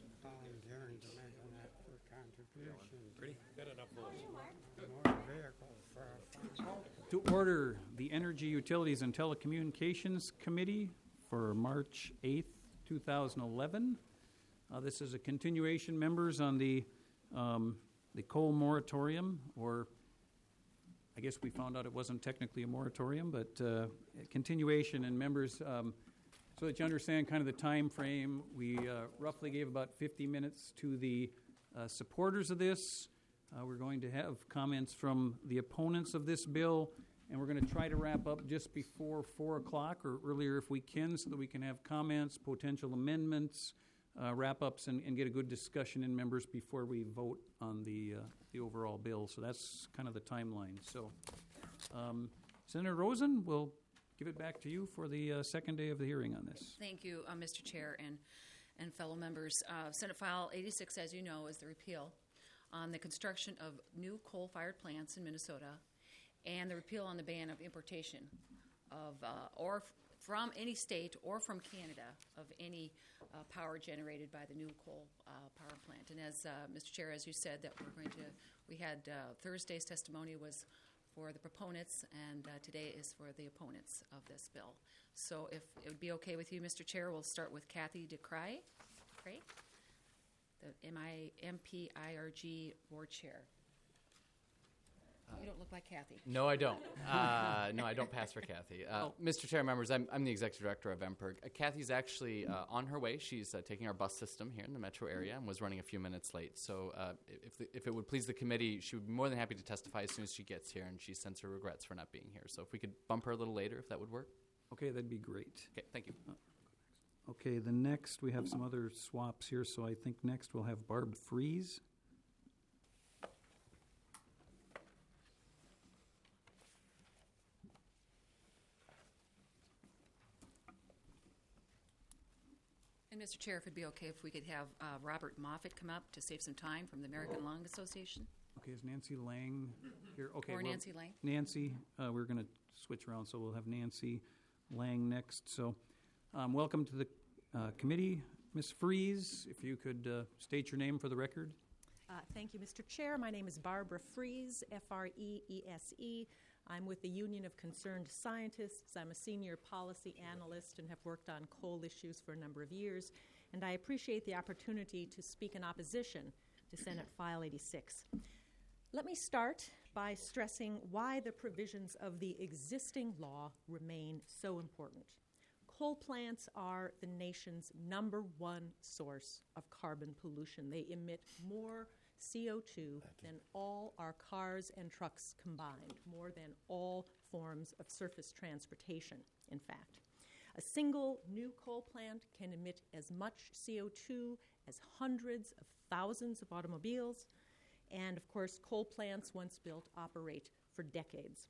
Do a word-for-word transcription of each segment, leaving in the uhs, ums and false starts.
volunteering to make an extra contribution. Pretty good enough voice. Motor vehicle for our farm. To order the Energy, Utilities, and Telecommunications Committee for March eighth, two thousand eleven. Uh, this is a continuation, members, on the um, the coal moratorium, or I guess we found out it wasn't technically a moratorium, but uh, a continuation. And members, um, so that you understand kind of the time frame, we uh, roughly gave about fifty minutes to the uh, supporters of this. Uh, we're going to have comments from the opponents of this bill, and we're going to try to wrap up just before four o'clock or earlier if we can, so that we can have comments, potential amendments, uh, wrap-ups, and, and get a good discussion in members before we vote on the uh, the overall bill. So that's kind of the timeline. So, um, Senator Rosen, we'll give it back to you for the uh, second day of the hearing on this. Thank you, uh, Mister Chair and, and fellow members. Uh, Senate File eighty-six, as you know, is the repeal on the construction of new coal-fired plants in Minnesota, and the repeal on the ban of importation of uh, or f- from any state or from Canada of any uh, power generated by the new coal uh, power plant. And as uh, Mister Chair, as you said, that we're going to, we had uh, Thursday's testimony was for the proponents, and uh, today is for the opponents of this bill. So if it would be okay with you, Mister Chair, we'll start with Kathy DeCray, Cray, the M I M P I R G board chair. You don't look like Kathy. No, I don't. Uh, no, I don't pass for Kathy. Uh, Oh. Mister Chair, members, I'm, I'm the executive director of M P I R G. Uh, Kathy's actually uh, on her way. She's uh, taking our bus system here in the metro area and was running a few minutes late. So uh, if, the, if it would please the committee, she would be more than happy to testify as soon as she gets here, and she sends her regrets for not being here. So if we could bump her a little later, if that would work. Okay, that'd be great. Okay, thank you. Okay, the next, we have some other swaps here, so I think next we'll have Barb Freeze. And Mister Chair, if it'd be okay if we could have uh, Robert Moffett come up to save some time from the American Lung Association. Okay, is Nancy Lang here? Okay, Or well, Nancy Lang. Nancy, uh, we're going to switch around, so we'll have Nancy Lang next. So, um, welcome to the uh, committee. Miz Freeze, if you could uh, state your name for the record. Uh, thank you, Mister Chair. My name is Barbara Freeze, F R E E S E. I'm with the Union of Concerned Scientists. I'm a senior policy analyst and have worked on coal issues for a number of years. And I appreciate the opportunity to speak in opposition to Senate File eighty-six. Let me start by stressing why the provisions of the existing law remain so important. Coal plants are the nation's number one source of carbon pollution. They emit more C O two than all our cars and trucks combined, more than all forms of surface transportation, in fact. A single new coal plant can emit as much C O two as hundreds of thousands of automobiles, and of course, coal plants, once built, operate for decades.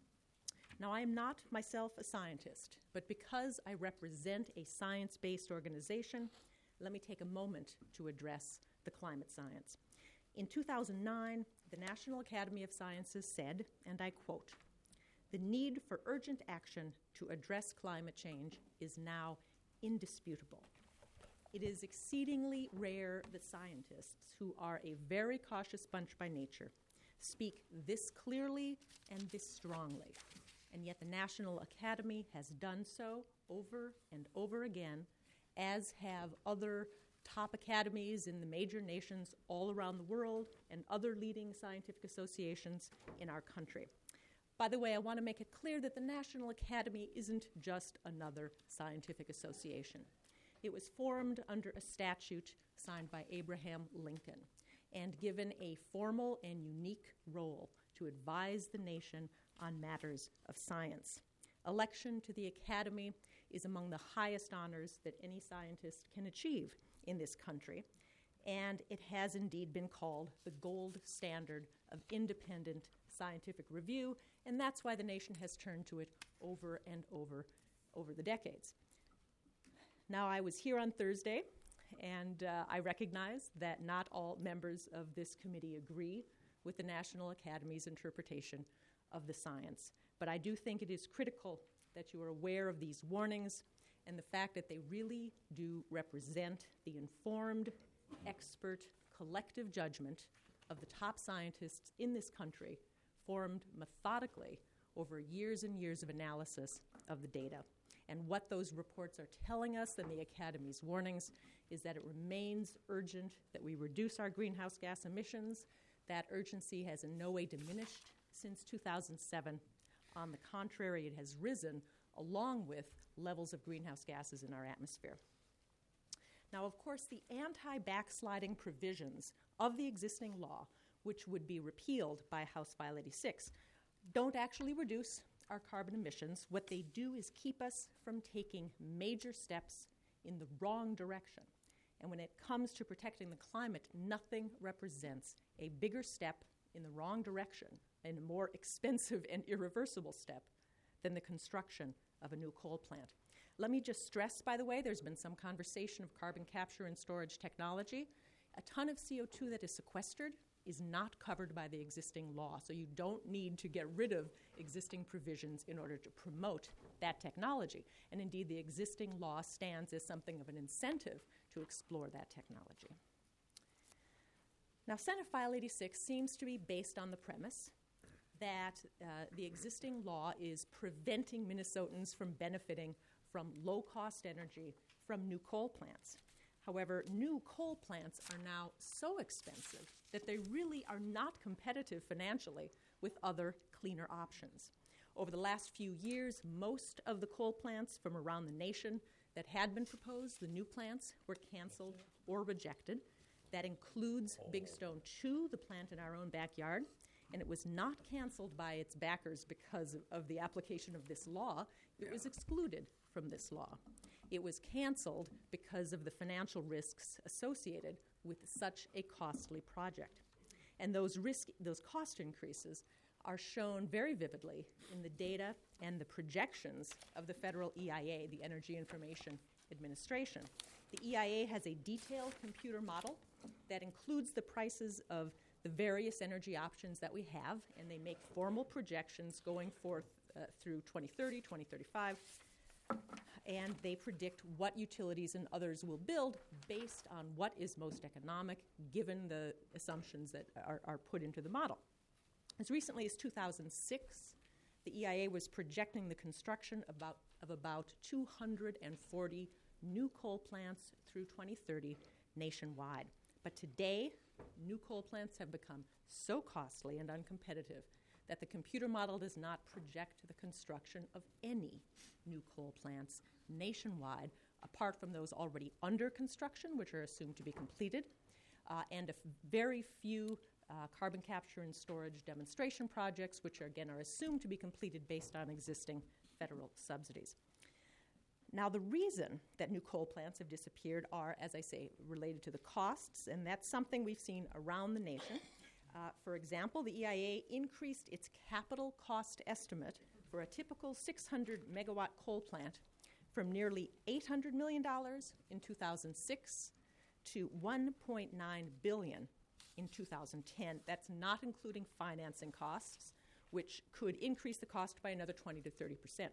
Now, I am not myself a scientist, but because I represent a science-based organization, let me take a moment to address the climate science. In two thousand nine, the National Academy of Sciences said, and I quote, "The need for urgent action to address climate change is now indisputable. It is exceedingly rare that scientists, who are a very cautious bunch by nature, speak this clearly and this strongly. And yet the National Academy has done so over and over again, as have other top academies in the major nations all around the world and other leading scientific associations in our country." By the way, I want to make it clear that the National Academy isn't just another scientific association. It was formed under a statute signed by Abraham Lincoln and given a formal and unique role to advise the nation on matters of science. Election to the Academy is among the highest honors that any scientist can achieve in this country, and it has indeed been called the gold standard of independent scientific review, and that's why the nation has turned to it over and over over the decades. Now, I was here on Thursday, and uh, I recognize that not all members of this committee agree with the National Academy's interpretation of the science, but I do think it is critical that you are aware of these warnings and the fact that they really do represent the informed expert, collective judgment of the top scientists in this country, formed methodically over years and years of analysis of the data. And what those reports are telling us, and the Academy's warnings, is that it remains urgent that we reduce our greenhouse gas emissions. That urgency has in no way diminished since two thousand seven. On the contrary, it has risen along with levels of greenhouse gases in our atmosphere. Now, of course, the anti-backsliding provisions of the existing law, which would be repealed by House File eighty-six, don't actually reduce our carbon emissions. What they do is keep us from taking major steps in the wrong direction. And when it comes to protecting the climate, nothing represents a bigger step in the wrong direction and a more expensive and irreversible step than the construction of a new coal plant. Let me just stress, by the way, there's been some conversation of carbon capture and storage technology. A ton of C O two that is sequestered is not covered by the existing law, so you don't need to get rid of existing provisions in order to promote that technology. And indeed, the existing law stands as something of an incentive to explore that technology. Now, Senate File eighty-six seems to be based on the premise that uh, the existing law is preventing Minnesotans from benefiting from low-cost energy from new coal plants. However, new coal plants are now so expensive that they really are not competitive financially with other cleaner options. Over the last few years, most of the coal plants from around the nation that had been proposed, the new plants, were canceled or rejected. That includes Big Stone two, the plant in our own backyard. And it was not canceled by its backers because of, of the application of this law. It was excluded from this law. It was canceled because of the financial risks associated with such a costly project. And those risk, those cost increases are shown very vividly in the data and the projections of the federal E I A, the Energy Information Administration. The E I A has a detailed computer model that includes the prices of the various energy options that we have, and they make formal projections going forth uh, through twenty thirty, twenty thirty-five, and they predict what utilities and others will build based on what is most economic given the assumptions that are, are put into the model. As recently as two thousand six, the E I A was projecting the construction about, of about two hundred forty new coal plants through twenty thirty nationwide. But today, new coal plants have become so costly and uncompetitive that the computer model does not project the construction of any new coal plants nationwide, apart from those already under construction, which are assumed to be completed, uh, and a f- very few uh, carbon capture and storage demonstration projects, which are, again are assumed to be completed based on existing federal subsidies. Now, the reason that new coal plants have disappeared are, as I say, related to the costs, and that's something we've seen around the nation. Uh, for example, the E I A increased its capital cost estimate for a typical six hundred megawatt coal plant from nearly eight hundred million dollars in two thousand six to one point nine billion dollars in two thousand ten. That's not including financing costs, which could increase the cost by another twenty to thirty percent.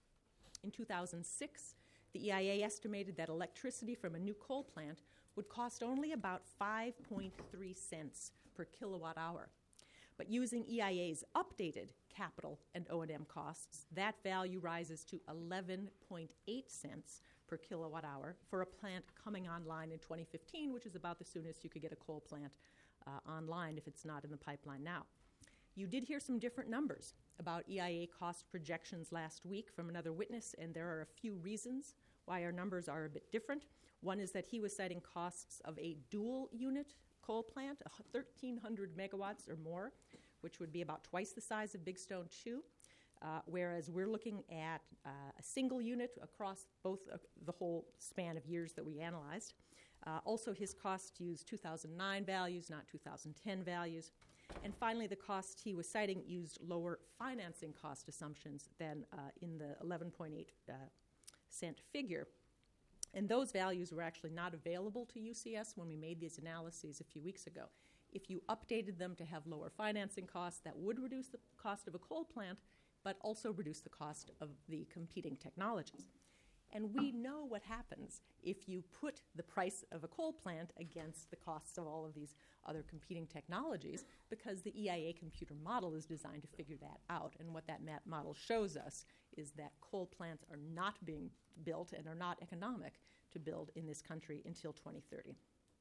In two thousand six, the E I A estimated that electricity from a new coal plant would cost only about five point three cents per kilowatt hour. But using E I A's updated capital and O and M costs, that value rises to eleven point eight cents per kilowatt hour for a plant coming online in twenty fifteen, which is about the soonest you could get a coal plant uh, online if it's not in the pipeline now. You did hear some different numbers about E I A cost projections last week from another witness, and there are a few reasons why our numbers are a bit different. One is that he was citing costs of a dual unit coal plant, thirteen hundred megawatts or more, which would be about twice the size of Big Stone two, uh, whereas we're looking at uh, a single unit across both uh, the whole span of years that we analyzed. Uh, also, his costs used two thousand nine values, not two thousand ten values. And finally, the cost he was citing used lower financing cost assumptions than uh, in the eleven point eight uh, cent figure. And those values were actually not available to U C S when we made these analyses a few weeks ago. If you updated them to have lower financing costs, that would reduce the cost of a coal plant, but also reduce the cost of the competing technologies. And we know what happens if you put the price of a coal plant against the costs of all of these other competing technologies, because the E I A computer model is designed to figure that out. And what that mat- model shows us is that coal plants are not being built and are not economic to build in this country until twenty thirty.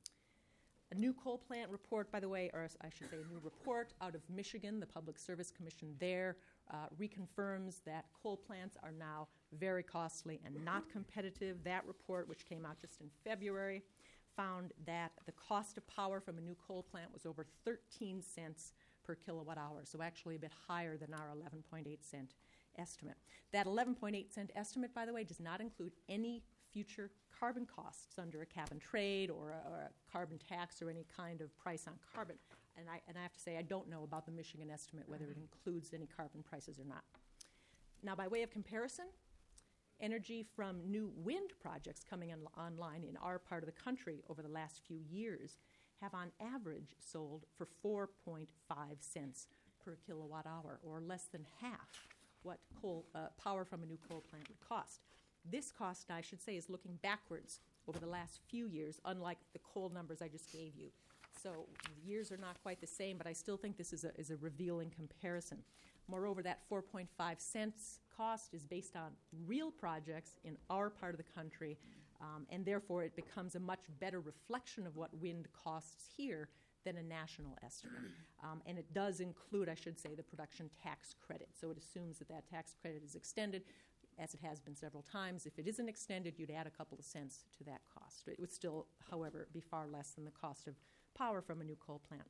A new coal plant report, by the way, or I should say a new report out of Michigan, the Public Service Commission there uh, reconfirms that coal plants are now very costly and not competitive. That report, which came out just in February, found that the cost of power from a new coal plant was over thirteen cents per kilowatt hour, so actually a bit higher than our eleven point eight cent estimate. That eleven point eight cent estimate, by the way, does not include any future carbon costs under a cap and trade or a, or a carbon tax or any kind of price on carbon. And I, and I have to say, I don't know about the Michigan estimate, whether it includes any carbon prices or not. Now, by way of comparison, energy from new wind projects coming on, online in our part of the country over the last few years have on average sold for four point five cents per kilowatt hour, or less than half what coal, uh, power from a new coal plant would cost. This cost, I should say, is looking backwards over the last few years, unlike the coal numbers I just gave you. So the years are not quite the same, but I still think this is a, is a revealing comparison. Moreover, that four point five cents cost is based on real projects in our part of the country, um, and therefore it becomes a much better reflection of what wind costs here than a national estimate. Um, and it does include, I should say, the production tax credit. So it assumes that that tax credit is extended, as it has been several times. If it isn't extended, you'd add a couple of cents to that cost. It would still, however, be far less than the cost of power from a new coal plant.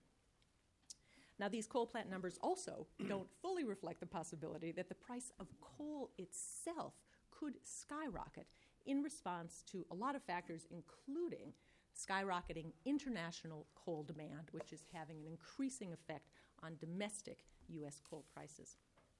Now, these coal plant numbers also don't fully reflect the possibility that the price of coal itself could skyrocket in response to a lot of factors, including skyrocketing international coal demand, which is having an increasing effect on domestic U S coal prices.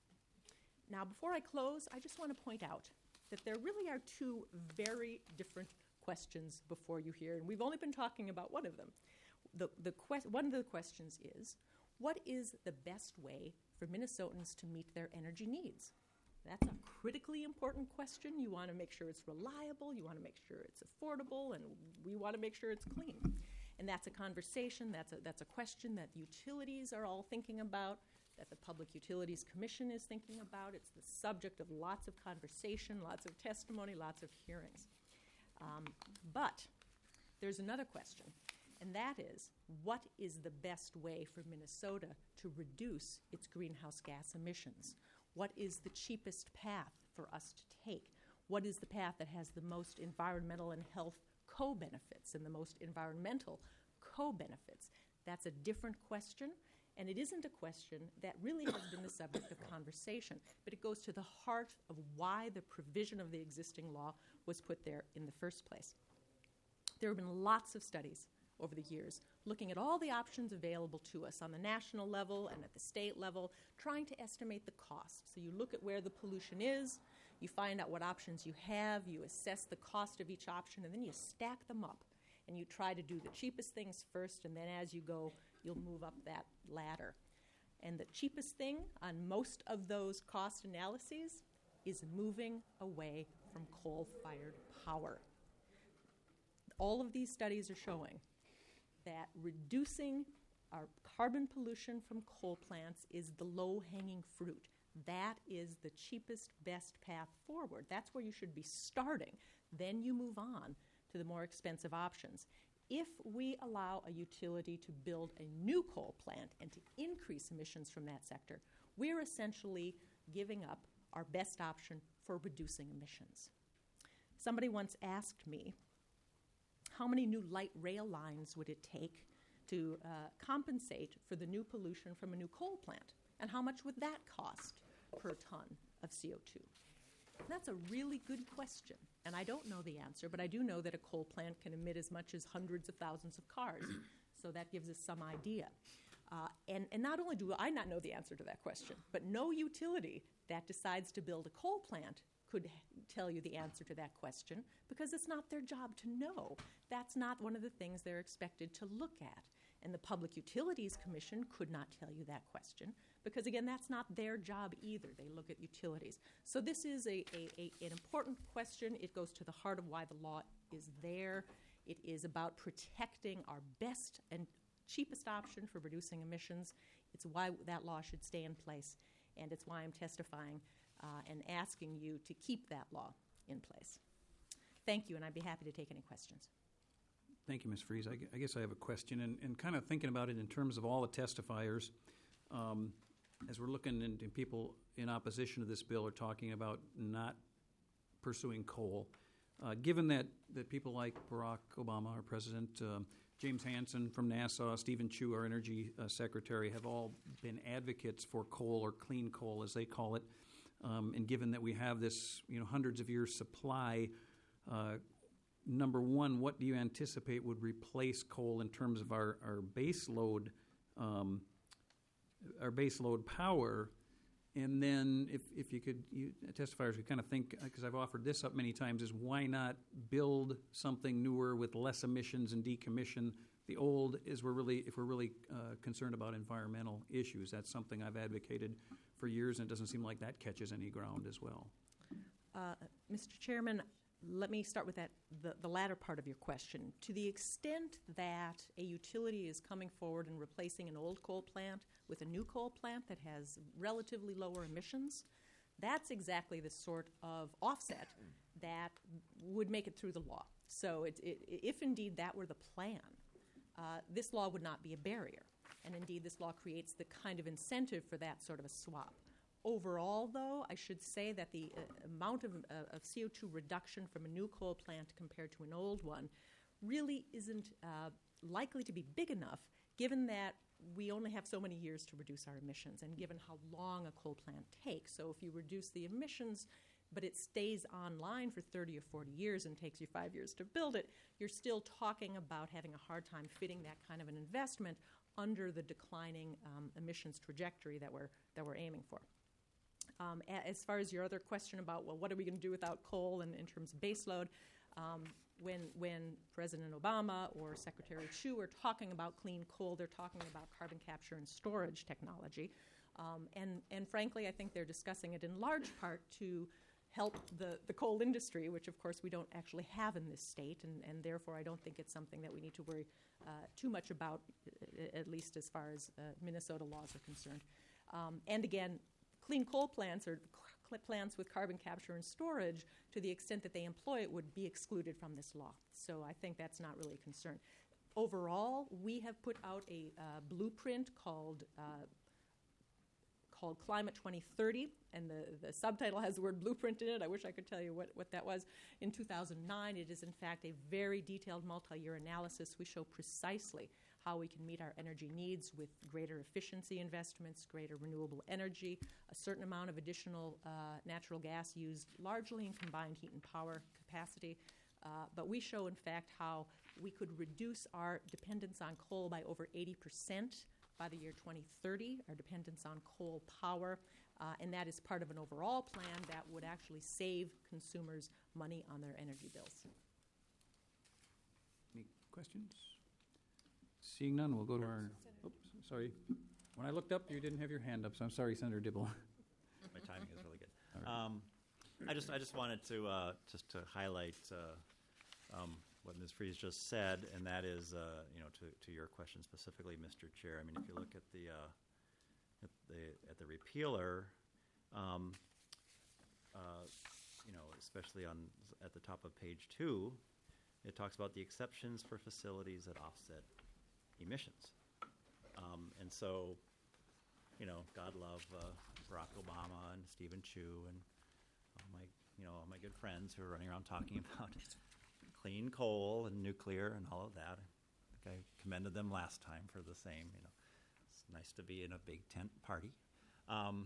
Now, before I close, I just want to point out that there really are two very different questions before you here, and we've only been talking about one of them. The, the que- one of the questions is, what is the best way for Minnesotans to meet their energy needs? That's a critically important question. You want to make sure it's reliable, you want to make sure it's affordable, and we want to make sure it's clean. And that's a conversation, that's a, that's a question that utilities are all thinking about, that the Public Utilities Commission is thinking about. It's the subject of lots of conversation, lots of testimony, lots of hearings. Um, but there's another question, and that is, what is the best way for Minnesota to reduce its greenhouse gas emissions? What is the cheapest path for us to take? What is the path that has the most environmental and health co-benefits and the most environmental co-benefits? That's a different question, and it isn't a question that really has been the subject of conversation, but it goes to the heart of why the provision of the existing law was put there in the first place. There have been lots of studies over the years looking at all the options available to us on the national level and at the state level, trying to estimate the cost. So you look at where the pollution is, you find out what options you have, you assess the cost of each option, and then you stack them up. And you try to do the cheapest things first, and then as you go, you'll move up that ladder. And the cheapest thing on most of those cost analyses is moving away from coal-fired power. All of these studies are showing that reducing our carbon pollution from coal plants is the low-hanging fruit. That is the cheapest, best path forward. That's where you should be starting. Then you move on to the more expensive options. If we allow a utility to build a new coal plant and to increase emissions from that sector, we're essentially giving up our best option for reducing emissions. Somebody once asked me, how many new light rail lines would it take to uh, compensate for the new pollution from a new coal plant? And how much would that cost per ton of C O two? That's a really good question, and I don't know the answer, but I do know that a coal plant can emit as much as hundreds of thousands of cars, so that gives us some idea. Uh, and, and not only do I not know the answer to that question, but no utility that decides to build a coal plant could h- tell you the answer to that question, because it's not their job to know. That's not one of the things they're expected to look at. And the Public Utilities Commission could not tell you that question because, again, that's not their job either. They look at utilities. So this is a, a, a, an important question. It goes to the heart of why the law is there. It is about protecting our best and cheapest option for reducing emissions. It's why that law should stay in place, and it's why I'm testifying uh, and asking you to keep that law in place. Thank you, and I'd be happy to take any questions. Thank you, Miz Freeze. I, gu- I guess I have a question, and, and kind of thinking about it in terms of all the testifiers, um, as we're looking into people in opposition to this bill are talking about not pursuing coal. Uh, given that, that people like Barack Obama, our president, uh, James Hansen from NASA, Stephen Chu, our energy uh, secretary, have all been advocates for coal or clean coal, as they call it, um, and given that we have this, you know, hundreds of years supply, uh, number one, what do you anticipate would replace coal in terms of our, our base load, um, our base load power? And then if, if you could, you testifiers could kind of think, because I've offered this up many times, is why not build something newer with less emissions and decommission the old is we're really, if we're really uh, concerned about environmental issues. That's something I've advocated for years, and it doesn't seem like that catches any ground as well. Uh, Mister Chairman, let me start with that, the, the latter part of your question. To the extent that a utility is coming forward and replacing an old coal plant with a new coal plant that has relatively lower emissions, that's exactly the sort of offset that would make it through the law. So it, it, if indeed that were the plan, uh, this law would not be a barrier. And indeed, this law creates the kind of incentive for that sort of a swap. Overall, though, I should say that the uh, amount of, uh, of C O two reduction from a new coal plant compared to an old one really isn't uh, likely to be big enough, given that we only have so many years to reduce our emissions and given how long a coal plant takes. So if you reduce the emissions, but it stays online for thirty or forty years and takes you five years to build it, you're still talking about having a hard time fitting that kind of an investment under the declining um, emissions trajectory that we're, that we're aiming for. Um, a- as far as your other question about, well, what are we going to do without coal and in terms of baseload, um, when, when President Obama or Secretary Chu are talking about clean coal, they're talking about carbon capture and storage technology. Um, and, and frankly, I think they're discussing it in large part to help the, the coal industry, which of course we don't actually have in this state, and, and therefore I don't think it's something that we need to worry uh, too much about, uh, at least as far as uh, Minnesota laws are concerned. Um, and again, clean coal plants or cl- plants with carbon capture and storage, to the extent that they employ it, would be excluded from this law. So I think that's not really a concern. Overall, we have put out a uh, blueprint called uh, called Climate twenty thirty, and the, the subtitle has the word blueprint in it. I wish I could tell you what, what that was. In two thousand nine, it is in fact a very detailed multi-year analysis. We show precisely how we can meet our energy needs with greater efficiency investments, greater renewable energy, a certain amount of additional uh, natural gas used largely in combined heat and power capacity. Uh, but we show, in fact, how we could reduce our dependence on coal by over eighty percent by the year twenty thirty, our dependence on coal power, uh, and that is part of an overall plan that would actually save consumers money on their energy bills. Any questions? Seeing none, we'll go to our, oops, sorry. When I looked up, you didn't have your hand up, so I'm sorry, Senator Dibble. My timing is really good. Um, I just I just wanted to uh, just to highlight uh, um, what Miz Freeze just said, and that is, uh, you know, to, to your question specifically, Mister Chair. I mean, if you look at the uh, at the at the repealer, um, uh, you know, especially on at the top of page two, it talks about the exceptions for facilities that offset emissions, um, and so, you know, God love uh, Barack Obama and Stephen Chu and all my, you know, all my good friends who are running around talking about clean coal and nuclear and all of that. I think I commended them last time for the same. You know, it's nice to be in a big tent party. Um,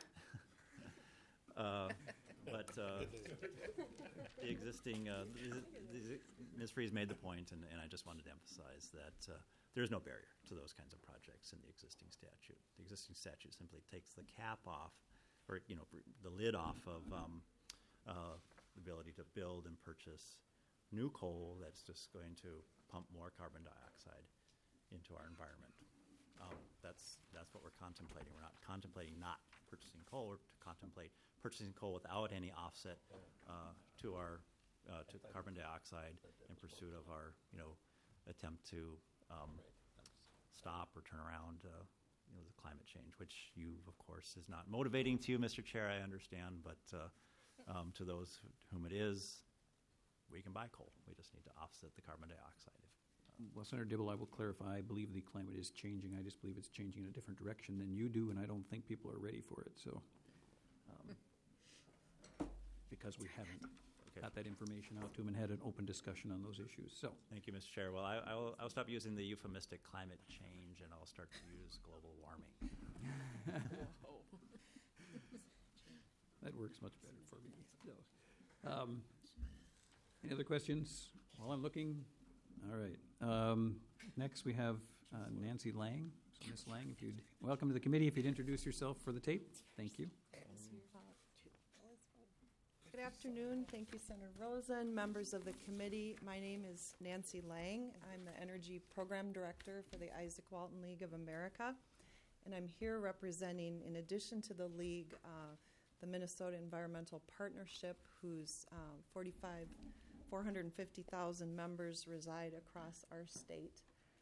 uh, but uh, the existing, uh, Miz Freeze made the point, and, and I just wanted to emphasize that uh, there is no barrier to those kinds of projects in the existing statute. The existing statute simply takes the cap off, or you know, the lid off of um, uh, the ability to build and purchase new coal that's just going to pump more carbon dioxide into our environment. Um, that's that's what we're contemplating. We're not contemplating not purchasing coal. We're to contemplate purchasing coal without any offset uh, to our uh, to carbon dioxide in pursuit of our you know attempt to um, stop or turn around uh, you know the climate change, which you of course is not motivating to you, Mister Chair. I understand, but uh, um, to those whom it is, we can buy coal. We just need to offset the carbon dioxide. Well, Senator Dibble, I will clarify. I believe the climate is changing. I just believe it's changing in a different direction than you do, and I don't think people are ready for it. So, um, because we haven't Okay. got that information out to them and had an open discussion on those issues. So, Thank you, Mister Chair. Well, I, I will, I'll stop using the euphemistic climate change, and I'll start to use global warming. that works much better for me. So, um, any other questions while I'm looking? All right. Um, next, we have uh, Nancy Lang. So, Miz Lang, if you'd welcome to the committee. If you'd introduce yourself for the tape, thank you. Good afternoon. Thank you, Senator Rosen, members of the committee. My name is Nancy Lang. I'm the Energy Program Director for the Isaac Walton League of America, and I'm here representing, in addition to the League, uh, the Minnesota Environmental Partnership, whose uh, forty-five, four hundred fifty thousand members reside across our state.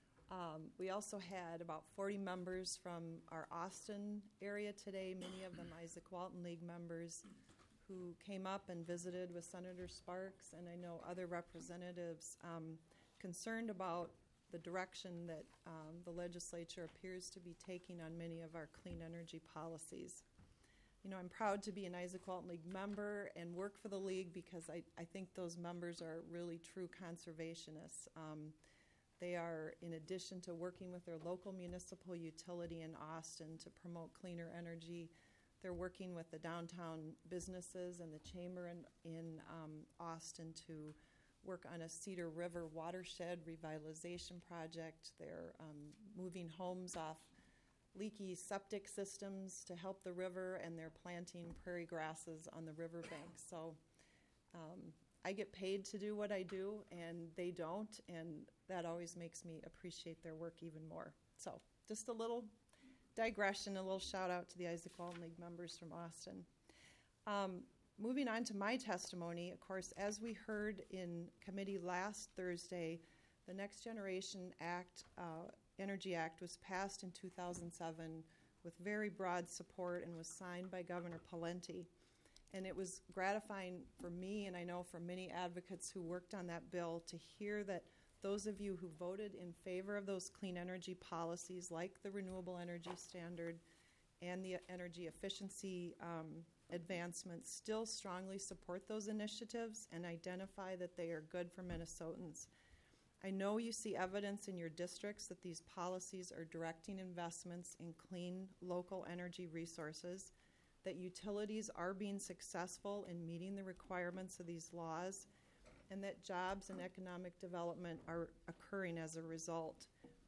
Um, we also had about forty members from our Austin area today, many of them Isaac Walton League members, who came up and visited with Senator Sparks, and I know other representatives um, concerned about the direction that um, the legislature appears to be taking on many of our clean energy policies. You know, I'm proud to be an Isaac Walton League member and work for the League because I, I think those members are really true conservationists. Um, they are, in addition to working with their local municipal utility in Austin to promote cleaner energy, they're working with the downtown businesses and the chamber in, in um, Austin to work on a Cedar River watershed revitalization project. They're um, moving homes off leaky septic systems to help the river, and they're planting prairie grasses on the riverbank. So um, I get paid to do what I do, and they don't, and that always makes me appreciate their work even more. So just a little digression, a little shout out to the Isaac Walton League members from Austin. Um, moving on to my testimony, of course, as we heard in committee last Thursday, the Next Generation Act, uh, Energy Act was passed in two thousand seven with very broad support and was signed by Governor Pawlenty. And it was gratifying for me, and I know for many advocates who worked on that bill, to hear that those of you who voted in favor of those clean energy policies, like the Renewable Energy Standard and the energy efficiency um, advancements, still strongly support those initiatives and identify that they are good for Minnesotans. I know you see evidence in your districts that these policies are directing investments in clean local energy resources, that utilities are being successful in meeting the requirements of these laws, and that jobs and economic development are occurring as a result.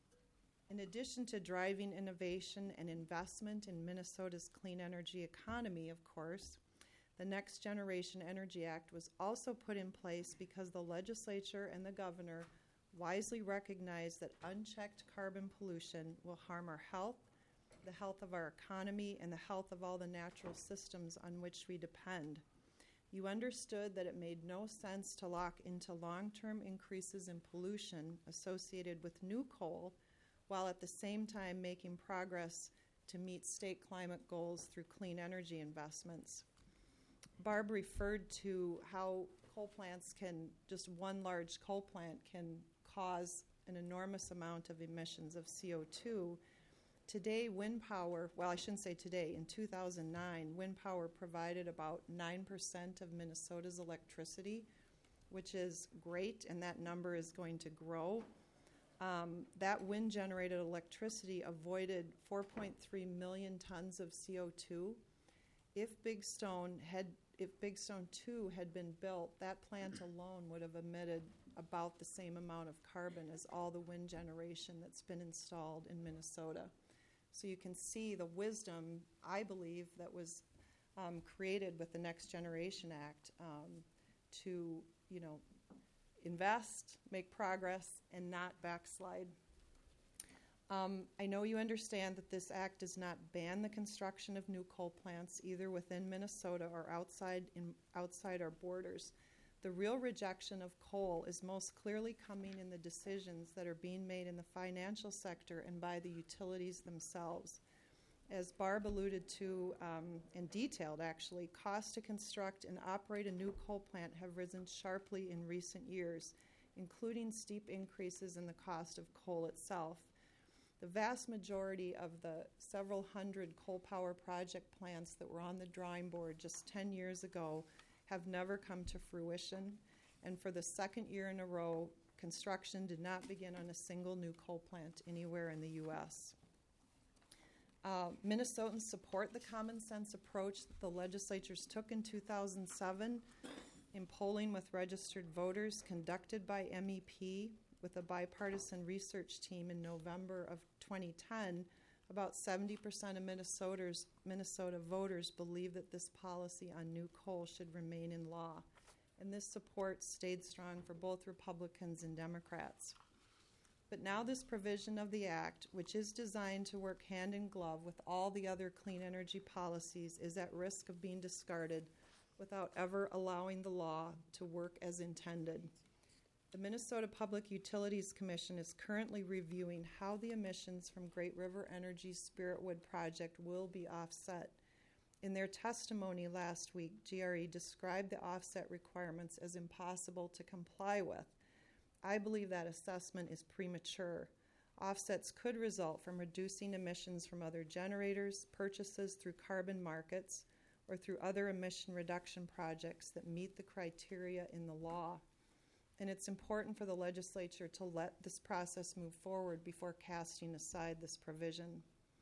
In addition to driving innovation and investment in Minnesota's clean energy economy, of course, the Next Generation Energy Act was also put in place because the legislature and the governor wisely recognized that unchecked carbon pollution will harm our health, the health of our economy, and the health of all the natural systems on which we depend. You understood that it made no sense to lock into long-term increases in pollution associated with new coal, while at the same time making progress to meet state climate goals through clean energy investments. Barb referred to how coal plants can, just one large coal plant can cause an enormous amount of emissions of C O two. Today, wind power, well, I shouldn't say today, in two thousand nine, wind power provided about nine percent of Minnesota's electricity, which is great, and that number is going to grow. Um, that wind-generated electricity avoided four point three million tons of C O two. If Big Stone had, if Big Stone two had been built, that plant alone would have emitted about the same amount of carbon as all the wind generation that's been installed in Minnesota. So you can see the wisdom, I believe, that was um, created with the Next Generation Act um, to, you know, invest, make progress, and not backslide. Um, I know you understand that this act does not ban the construction of new coal plants either within Minnesota or outside in outside our borders. The real rejection of coal is most clearly coming in the decisions that are being made in the financial sector and by the utilities themselves. As Barb alluded to um, and detailed, actually, costs to construct and operate a new coal plant have risen sharply in recent years, including steep increases in the cost of coal itself. The vast majority of the several hundred coal power project plants that were on the drawing board just ten years ago have never come to fruition, and for the second year in a row, construction did not begin on a single new coal plant anywhere in the U S Uh, Minnesotans support the common sense approach that the legislatures took in two thousand seven in polling with registered voters conducted by M E P with a bipartisan research team in November of twenty ten. About seventy percent of Minnesotans, Minnesota voters believe that this policy on new coal should remain in law, and this support stayed strong for both Republicans and Democrats. But now this provision of the Act, which is designed to work hand in glove with all the other clean energy policies, is at risk of being discarded without ever allowing the law to work as intended. The Minnesota Public Utilities Commission is currently reviewing how the emissions from Great River Energy's Spiritwood project will be offset. In their testimony last week, G R E described the offset requirements as impossible to comply with. I believe that assessment is premature. Offsets could result from reducing emissions from other generators, purchases through carbon markets, or through other emission reduction projects that meet the criteria in the law. And it's important for the legislature to let this process move forward before casting aside this provision.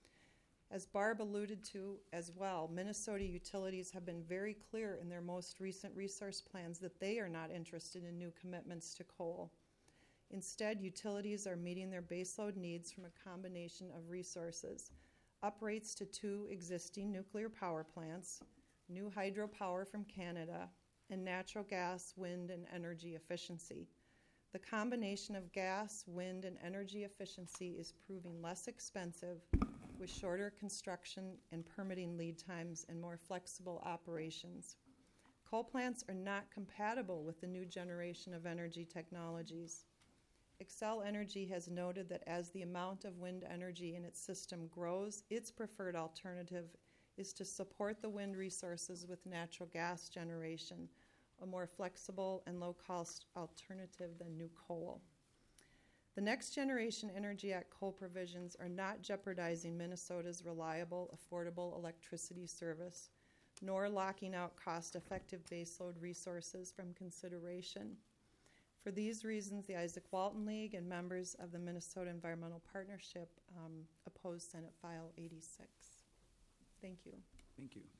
As Barb alluded to as well, Minnesota utilities have been very clear in their most recent resource plans that they are not interested in new commitments to coal. Instead, utilities are meeting their baseload needs from a combination of resources: uprates to two existing nuclear power plants, new hydropower from Canada, and natural gas, wind, and energy efficiency. The combination of gas, wind, and energy efficiency is proving less expensive with shorter construction and permitting lead times and more flexible operations. Coal plants are not compatible with the new generation of energy technologies. Xcel Energy has noted that as the amount of wind energy in its system grows, its preferred alternative is to support the wind resources with natural gas generation, a more flexible and low-cost alternative than new coal. The Next Generation Energy Act coal provisions are not jeopardizing Minnesota's reliable, affordable electricity service, nor locking out cost-effective baseload resources from consideration. For these reasons, the Isaac Walton League and members of the Minnesota Environmental Partnership um, oppose Senate File eighty-six. Thank you. Thank you.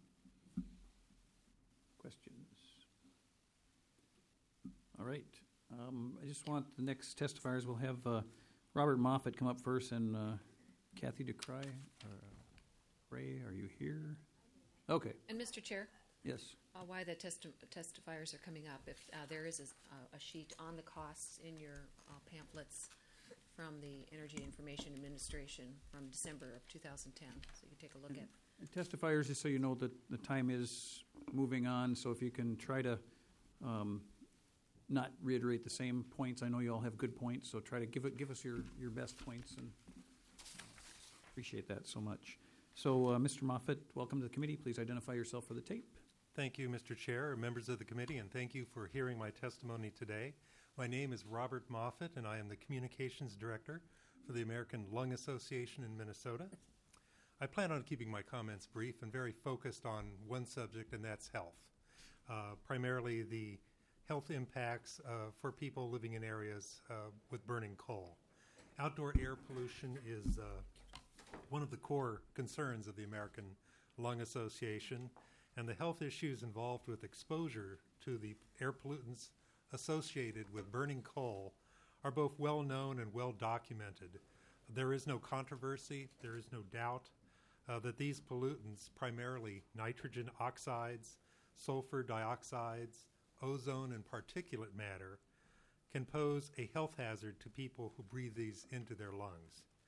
Questions? All right. Um, I just want the next testifiers. We'll have uh, Robert Moffett come up first, and uh, Kathy DeCry. Uh, Ray, are you here? Okay. And Mister Chair, Yes. uh, why the testi- testifiers are coming up, if uh, there is a, s- uh, a sheet on the costs in your uh, pamphlets from the Energy Information Administration from December of two thousand ten, so you can take a look at. And testifiers, just so you know that the time is moving on, so if you can try to um, not reiterate the same points. I know you all have good points, so try to give it, give us your, your best points, and appreciate that so much. So, uh, Mister Moffett, welcome to the committee. Please identify yourself for the tape. Thank you, Mister Chair, members of the committee, and thank you for hearing my testimony today. My name is Robert Moffett, and I am the Communications Director for the American Lung Association in Minnesota. I plan on keeping my comments brief and very focused on one subject, and that's health, uh, primarily the health impacts uh, for people living in areas uh, with burning coal. Outdoor air pollution is uh, one of the core concerns of the American Lung Association, and the health issues involved with exposure to the air pollutants associated with burning coal are both well known and well documented. There is no controversy, there is no doubt uh, that these pollutants, primarily nitrogen oxides, sulfur dioxides, ozone, and particulate matter, can pose a health hazard to people who breathe these into their lungs.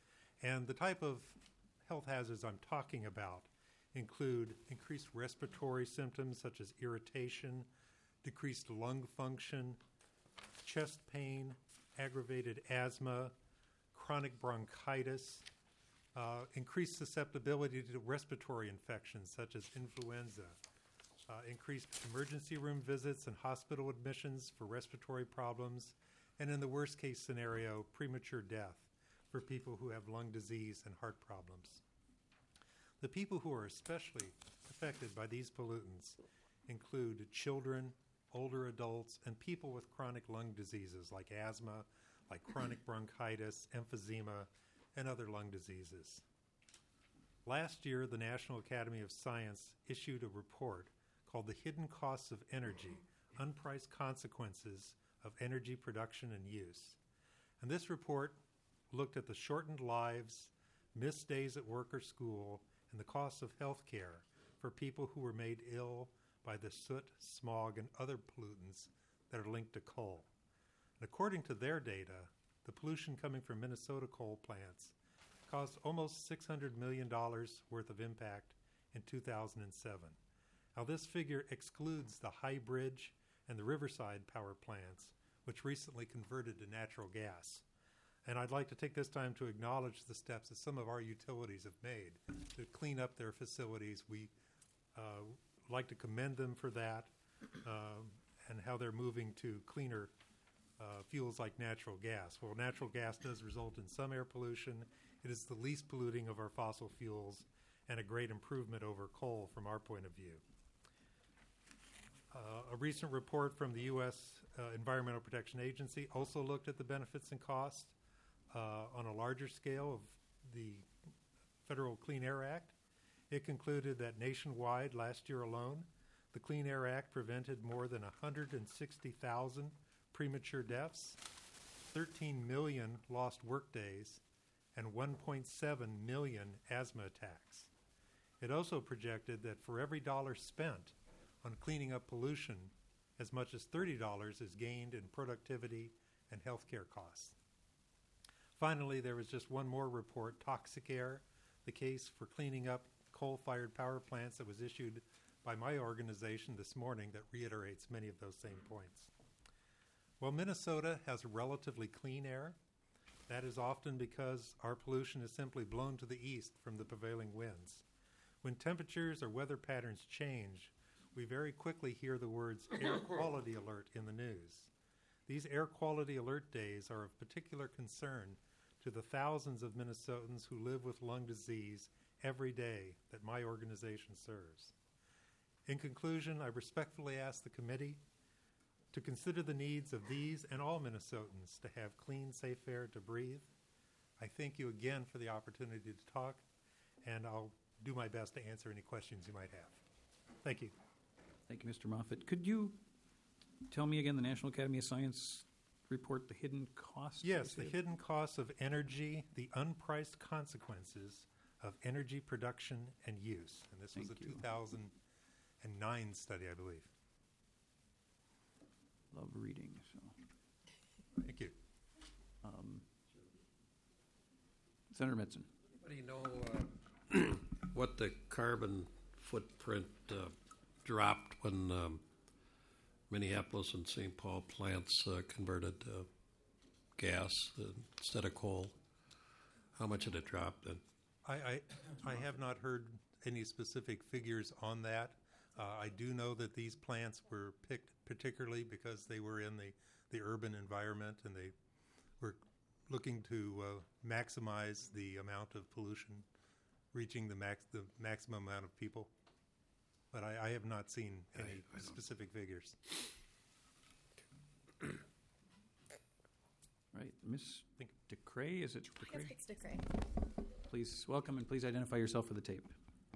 And the type of health hazards I'm talking about include increased respiratory symptoms such as irritation, decreased lung function, chest pain, aggravated asthma, chronic bronchitis, uh, increased susceptibility to respiratory infections such as influenza, uh, increased emergency room visits and hospital admissions for respiratory problems, and in the worst case scenario, premature death for people who have lung disease and heart problems. The people who are especially affected by these pollutants include children, older adults, and people with chronic lung diseases like asthma, like chronic bronchitis, emphysema, and other lung diseases. Last year, the National Academy of Science issued a report called The Hidden Costs of Energy, Unpriced Consequences of Energy Production and Use. And this report looked at the shortened lives, missed days at work or school, and the costs of health care for people who were made ill by the soot, smog, and other pollutants that are linked to coal. And according to their data, the pollution coming from Minnesota coal plants caused almost six hundred million dollars worth of impact in two thousand seven. Now, this figure excludes the High Bridge and the Riverside power plants, which recently converted to natural gas. And I'd like to take this time to acknowledge the steps that some of our utilities have made to clean up their facilities. We uh, like to commend them for that um, and how they're moving to cleaner uh, fuels like natural gas. Well, natural gas does result in some air pollution. It is the least polluting of our fossil fuels and a great improvement over coal from our point of view. Uh, a recent report from the U S Uh, Environmental Protection Agency also looked at the benefits and costs uh, on a larger scale of the Federal Clean Air Act. It concluded that nationwide, last year alone, the Clean Air Act prevented more than one hundred sixty thousand premature deaths, thirteen million lost workdays, and one point seven million asthma attacks. It also projected that for every dollar spent on cleaning up pollution, as much as thirty dollars is gained in productivity and healthcare costs. Finally, there was just one more report, Toxic Air, the case for cleaning up coal-fired power plants that was issued by my organization this morning that reiterates many of those same points. While Minnesota has relatively clean air, that is often because our pollution is simply blown to the east from the prevailing winds. When temperatures or weather patterns change, we very quickly hear the words air quality alert in the news. These air quality alert days are of particular concern to the thousands of Minnesotans who live with lung disease every day that my organization serves. In conclusion, I respectfully ask the committee to consider the needs of these and all Minnesotans to have clean, safe air to breathe. I thank you again for the opportunity to talk, and I'll do my best to answer any questions you might have. Thank you. Thank you, Mister Moffett. Could you tell me again the National Academy of Science report, the hidden costs? Yes, the hidden costs of energy, the unpriced consequences of energy production and use. And this was Thank a you. two thousand nine study, I believe. Love reading. So, Thank you. um, Senator Metzen. Do you know uh, what the carbon footprint uh, dropped when um, Minneapolis and Saint Paul plants uh, converted uh, gas uh, instead of coal? How much did it drop then? I, I, I have not heard any specific figures on that. Uh, I do know that these plants were picked particularly because they were in the, the urban environment and they were looking to uh, maximize the amount of pollution reaching the max the maximum amount of people. But I, I have not seen any I- I don't- specific figures. Right, Miz Thank DeCray, is it DeCray? It's DeCray. Please welcome and please identify yourself for the tape.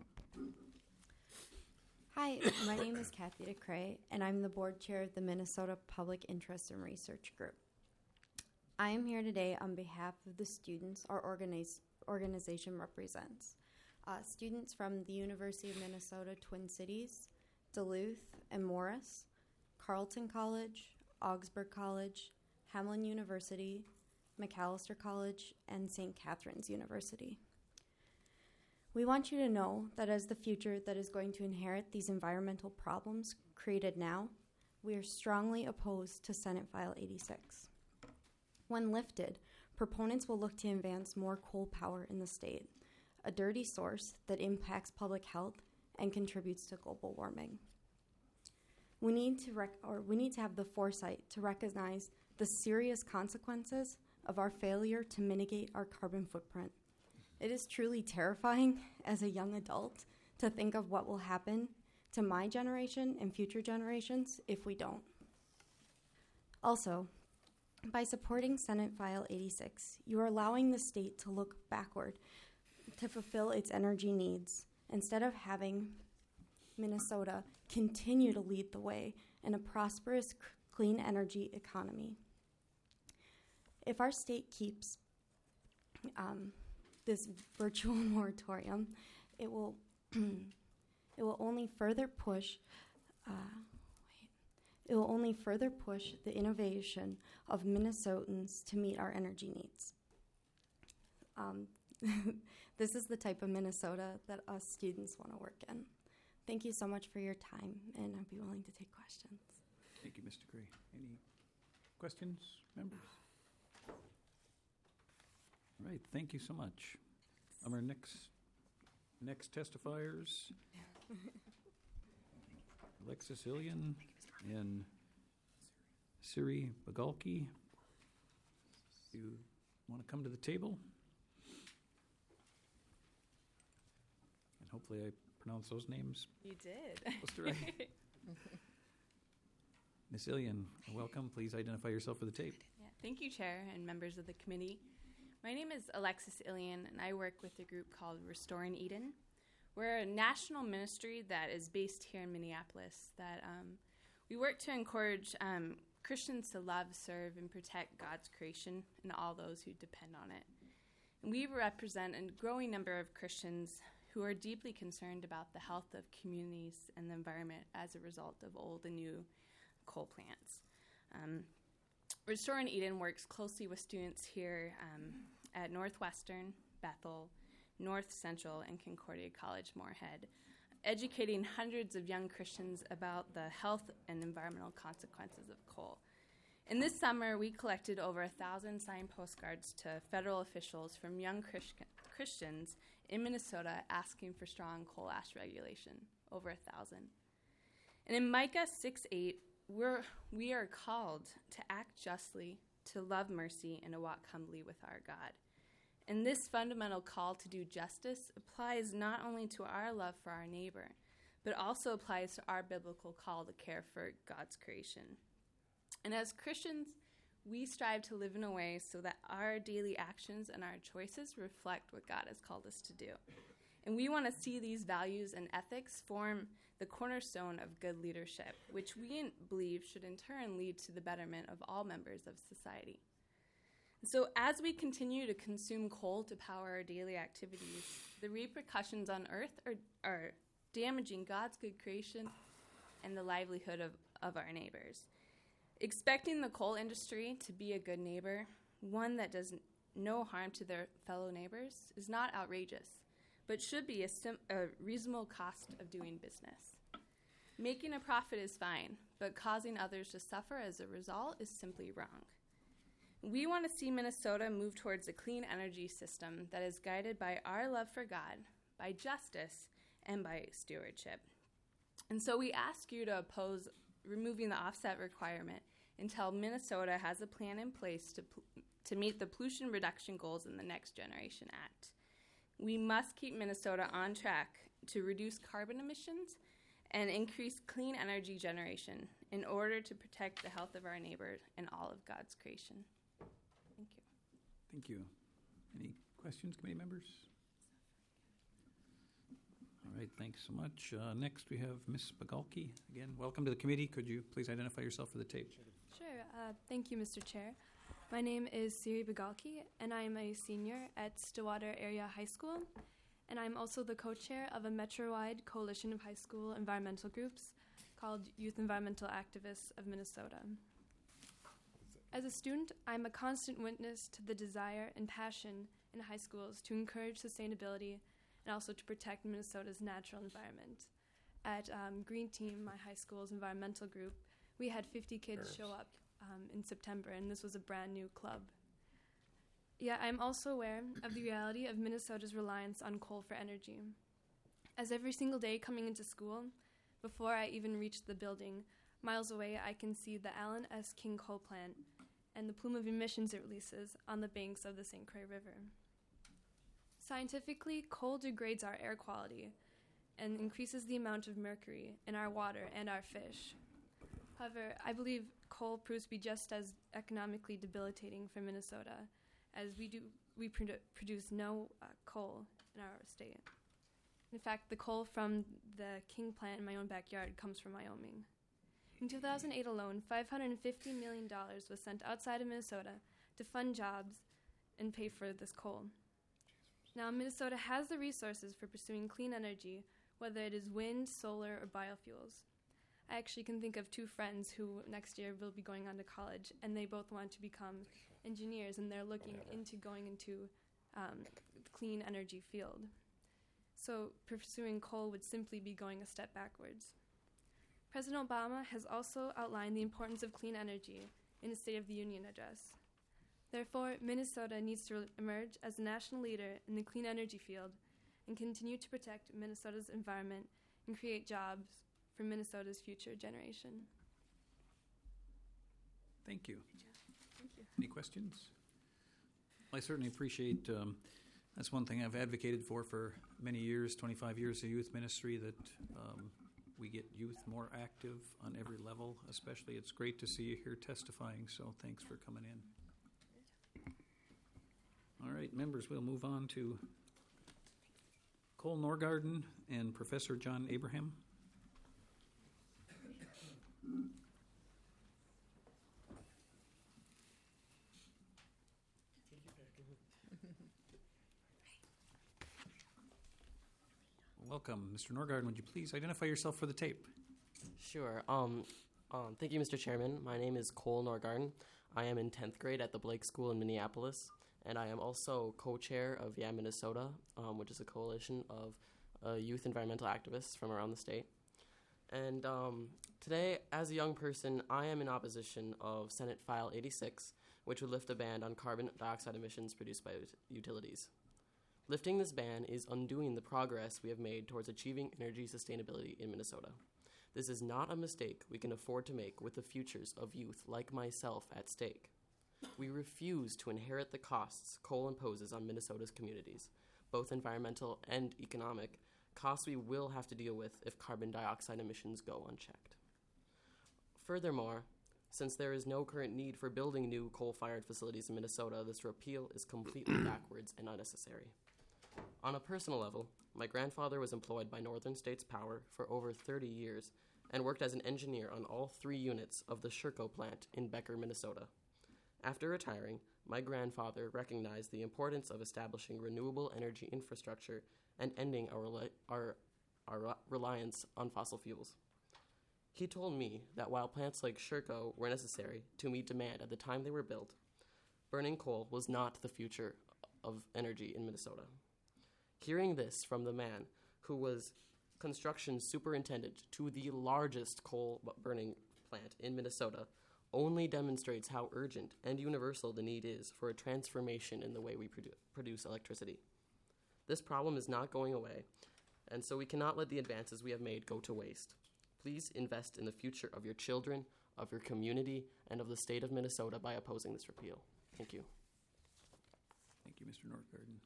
Hi, my name is Kathy DeCray, and I'm the board chair of the Minnesota Public Interest and Research Group. I am here today on behalf of the students our organize, organization represents. Uh, students from the University of Minnesota Twin Cities, Duluth and Morris, Carleton College, Augsburg College, Hamline University, Macalester College, and Saint Catherine's University. We want you to know that as the future that is going to inherit these environmental problems created now, we are strongly opposed to Senate File eighty-six. When lifted, proponents will look to advance more coal power in the state, a dirty source that impacts public health and contributes to global warming. We need to rec- or we need to have the foresight to recognize the serious consequences of our failure to mitigate our carbon footprint. It is truly terrifying as a young adult to think of what will happen to my generation and future generations if we don't. Also, by supporting Senate File eighty-six, you are allowing the state to look backward to fulfill its energy needs instead of having Minnesota continue to lead the way in a prosperous, c- clean energy economy. If our state keeps um, this virtual moratorium, it will it will only further push uh, wait, it will only further push the innovation of Minnesotans to meet our energy needs. Um, this is the type of Minnesota that us students want to work in. Thank you so much for your time, and I'd be willing to take questions. Thank you, Mister Gray. Any questions, members? All right, thank you so much. Um, our next next testifiers, Alexis Ilian and Siri Bagalki. You want to come to the table? And hopefully I pronounce those names You did. close to right. Miz Ilian, welcome. Please identify yourself for the tape. Yeah. Thank you, Chair and members of the committee. My name is Alexis Ilian, and I work with a group called Restoring Eden. We're a national ministry that is based here in Minneapolis. That um, we work to encourage um, Christians to love, serve, and protect God's creation and all those who depend on it. And we represent a growing number of Christians who are deeply concerned about the health of communities and the environment as a result of old and new coal plants. Um, Restoring Eden works closely with students here um, at Northwestern, Bethel, North Central, and Concordia College Moorhead, educating hundreds of young Christians about the health and environmental consequences of coal. And this summer, we collected over a thousand signed postcards to federal officials from young Christ- Christians in Minnesota asking for strong coal ash regulation, over a thousand. And in Micah six eight, We're, we are called to act justly, to love mercy, and to walk humbly with our God. And this fundamental call to do justice applies not only to our love for our neighbor, but also applies to our biblical call to care for God's creation. And as Christians, we strive to live in a way so that our daily actions and our choices reflect what God has called us to do. And we want to see these values and ethics form the cornerstone of good leadership, which we believe should in turn lead to the betterment of all members of society. So as we continue to consume coal to power our daily activities, the repercussions on Earth are, are damaging God's good creation and the livelihood of, of our neighbors. Expecting the coal industry to be a good neighbor, one that does no harm to their fellow neighbors, is not outrageous, but should be a, sim- a reasonable cost of doing business. Making a profit is fine, but causing others to suffer as a result is simply wrong. We want to see Minnesota move towards a clean energy system that is guided by our love for God, by justice, and by stewardship. And so we ask you to oppose removing the offset requirement until Minnesota has a plan in place to, to meet the pollution reduction goals in the Next Generation Act. We must keep Minnesota on track to reduce carbon emissions and increase clean energy generation in order to protect the health of our neighbors and all of God's creation. Thank you. Thank you. Any questions, committee members? All right, thanks so much. Uh, next, we have Miz Bagalki. Again, welcome to the committee. Could you please identify yourself for the tape? Sure. Uh, thank you, Mister Chair. My name is Siri Bagalki, and I am a senior at Stillwater Area High School, and I'm also the co-chair of a Metro-wide coalition of high school environmental groups called Youth Environmental Activists of Minnesota. As a student, I'm a constant witness to the desire and passion in high schools to encourage sustainability and also to protect Minnesota's natural environment. At um, Green Team, my high school's environmental group, we had fifty kids show up um, in September, and this was a brand new club. Yet I'm also aware of the reality of Minnesota's reliance on coal for energy. As every single day coming into school, before I even reach the building, miles away I can see the Allen S. King coal plant and the plume of emissions it releases on the banks of the Saint Croix River. Scientifically, coal degrades our air quality and increases the amount of mercury in our water and our fish. However, I believe coal proves to be just as economically debilitating for Minnesota, as we do we produ- produce no uh, coal in our state. In fact, the coal from the King plant in my own backyard comes from Wyoming. In two thousand eight alone, five hundred fifty million dollars was sent outside of Minnesota to fund jobs and pay for this coal. Now, Minnesota has the resources for pursuing clean energy, whether it is wind, solar, or biofuels. I actually can think of two friends who next year will be going on to college, and they both want to become engineers, and they're looking into going into um, the clean energy field. So pursuing coal would simply be going a step backwards. President Obama has also outlined the importance of clean energy in his State of the Union address. Therefore, Minnesota needs to emerge as a national leader in the clean energy field and continue to protect Minnesota's environment and create jobs for Minnesota's future generation. Thank you. Thank you. Any questions? I certainly appreciate, um, that's one thing I've advocated for for many years, twenty-five years of youth ministry, that um, we get youth more active on every level. Especially, it's great to see you here testifying, so thanks for coming in. All right, members, we'll move on to Cole Norgarden and Professor John Abraham. Welcome. Mister Norgarden, would you please identify yourself for the tape? Sure. Um, um, thank you, Mister Chairman. My name is Cole Norgarden. I am in tenth grade at the Blake School in Minneapolis, and I am also co-chair of Yeah Minnesota, um, which is a coalition of uh, youth environmental activists from around the state. And um, today, as a young person, I am in opposition of Senate File eighty-six, which would lift a ban on carbon dioxide emissions produced by ut- utilities. Lifting this ban is undoing the progress we have made towards achieving energy sustainability in Minnesota. This is not a mistake we can afford to make with the futures of youth like myself at stake. We refuse to inherit the costs coal imposes on Minnesota's communities, both environmental and economic, costs we will have to deal with if carbon dioxide emissions go unchecked. Furthermore, since there is no current need for building new coal-fired facilities in Minnesota, this repeal is completely backwards and unnecessary. On a personal level, my grandfather was employed by Northern States Power for over thirty years and worked as an engineer on all three units of the Sherco plant in Becker, Minnesota. After retiring, my grandfather recognized the importance of establishing renewable energy infrastructure and ending our, reli- our, our reliance on fossil fuels. He told me that while plants like Sherco were necessary to meet demand at the time they were built, burning coal was not the future of energy in Minnesota. Hearing this from the man who was construction superintendent to the largest coal burning plant in Minnesota only demonstrates how urgent and universal the need is for a transformation in the way we produ- produce electricity. This problem is not going away, and so we cannot let the advances we have made go to waste. Please invest in the future of your children, of your community, and of the state of Minnesota by opposing this repeal. Thank you. Thank you, Mister Norgarden.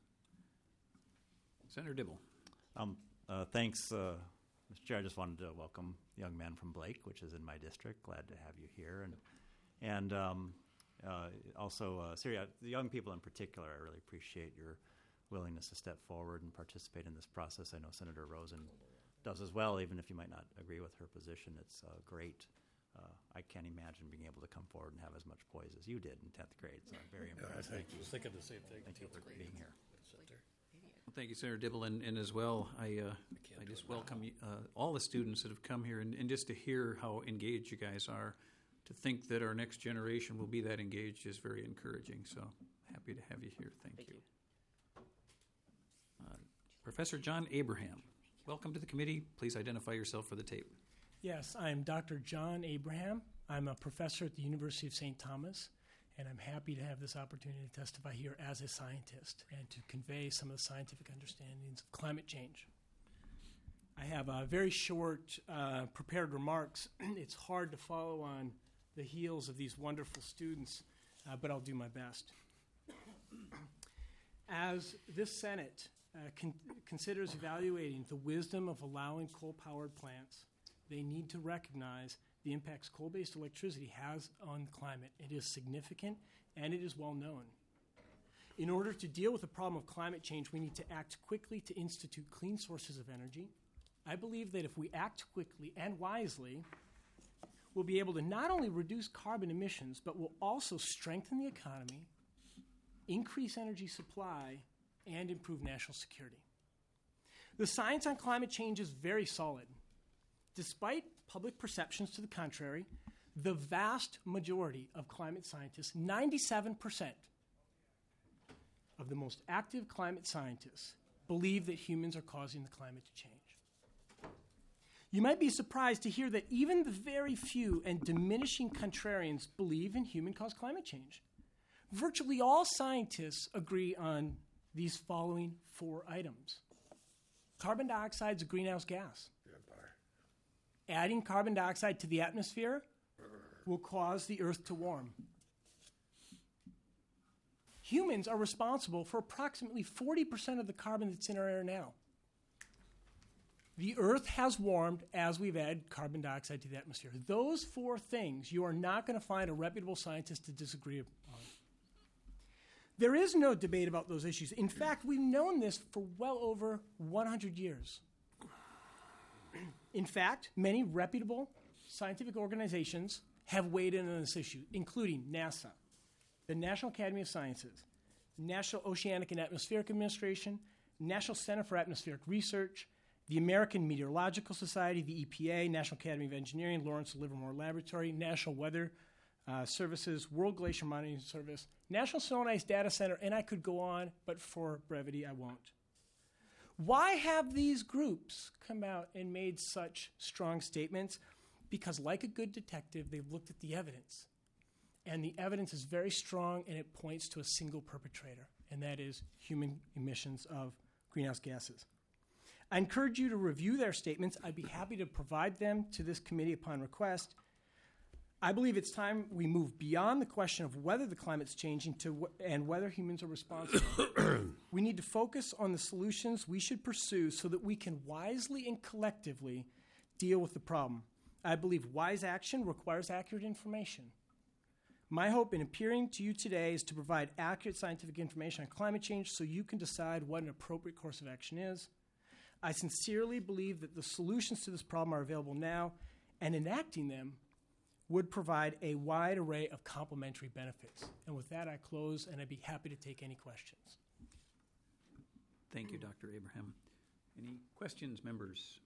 Senator Dibble. Um, uh, thanks, uh, Mister Chair. I just wanted to welcome the young man from Blake, which is in my district. Glad to have you here. And and um, uh, also, uh, Siri, the young people in particular, I really appreciate your willingness to step forward and participate in this process. I know Senator Rosen does as well, even if you might not agree with her position. It's uh, great. Uh, I can't imagine being able to come forward and have as much poise as you did in tenth grade, so I'm very impressed. I Thank you. was thinking the same thing. Thank you for being here. Well, thank you, Senator Dibble, and, and as well, I uh, I just welcome you, uh, all the students that have come here, and, and just to hear how engaged you guys are to think that our next generation will be that engaged is very encouraging. So happy to have you here. Thank, Thank you. you. Uh, Professor John Abraham, welcome to the committee. Please identify yourself for the tape. Yes, I'm Doctor John Abraham. I'm a professor at the University of Saint Thomas, and I'm happy to have this opportunity to testify here as a scientist and to convey some of the scientific understandings of climate change. I have a very short uh, prepared remarks. It's hard to follow on the heels of these wonderful students, uh, but I'll do my best. As this Senate uh, con- considers evaluating the wisdom of allowing coal-powered plants, they need to recognize the impacts coal-based electricity has on the climate. It is significant, and it is well known. In order to deal with the problem of climate change, we need to act quickly to institute clean sources of energy. I believe that if we act quickly and wisely, we'll be able to not only reduce carbon emissions, but will also strengthen the economy, increase energy supply, and improve national security. The science on climate change is very solid. Despite public perceptions to the contrary, the vast majority of climate scientists, ninety-seven percent of the most active climate scientists, believe that humans are causing the climate to change. You might be surprised to hear that even the very few and diminishing contrarians believe in human-caused climate change. Virtually all scientists agree on these following four items. Carbon dioxide is a greenhouse gas. Adding carbon dioxide to the atmosphere will cause the Earth to warm. Humans are responsible for approximately forty percent of the carbon that's in our air now. The Earth has warmed as we've added carbon dioxide to the atmosphere. Those four things you are not going to find a reputable scientist to disagree on. There is no debate about those issues. In fact, we've known this for well over one hundred years. In fact, many reputable scientific organizations have weighed in on this issue, including NASA, the National Academy of Sciences, National Oceanic and Atmospheric Administration, National Center for Atmospheric Research, the American Meteorological Society, the E P A, National Academy of Engineering, Lawrence Livermore Laboratory, National Weather uh, Services, World Glacier Monitoring Service, National Snow and Ice Data Center, and I could go on, but for brevity, I won't. Why have these groups come out and made such strong statements? Because like a good detective, they've looked at the evidence. And the evidence is very strong, and it points to a single perpetrator, and that is human emissions of greenhouse gases. I encourage you to review their statements. I'd be happy to provide them to this committee upon request. I believe it's time we move beyond the question of whether the climate's changing to wh- and whether humans are responsible. We need to focus on the solutions we should pursue so that we can wisely and collectively deal with the problem. I believe wise action requires accurate information. My hope in appearing to you today is to provide accurate scientific information on climate change so you can decide what an appropriate course of action is. I sincerely believe that the solutions to this problem are available now, and enacting them would provide a wide array of complementary benefits. And with that, I close, and I'd be happy to take any questions. Thank you, Doctor Abraham. Any questions, members?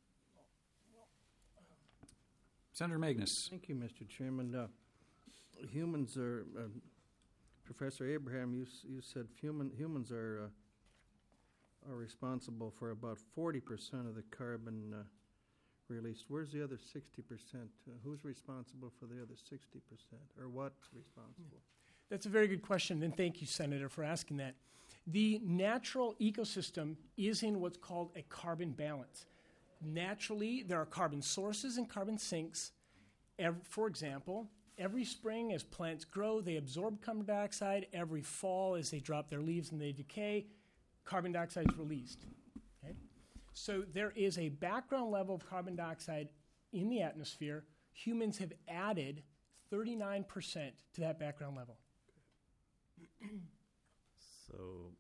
Senator Magnus. Thank you, Mister Chairman. Uh, humans are, uh, Professor Abraham, you, s- you said human, humans are, uh, are responsible for about forty percent of the carbon uh, released. Where's the other sixty percent? Uh, who's responsible for the other sixty percent, or what's responsible? That's a very good question, and thank you, Senator, for asking that. The natural ecosystem is in what's called a carbon balance. Naturally, there are carbon sources and carbon sinks. Ev- for example, every spring as plants grow, they absorb carbon dioxide. Every fall as they drop their leaves and they decay, carbon dioxide is released. Okay? So there is a background level of carbon dioxide in the atmosphere. Humans have added thirty-nine percent to that background level. So,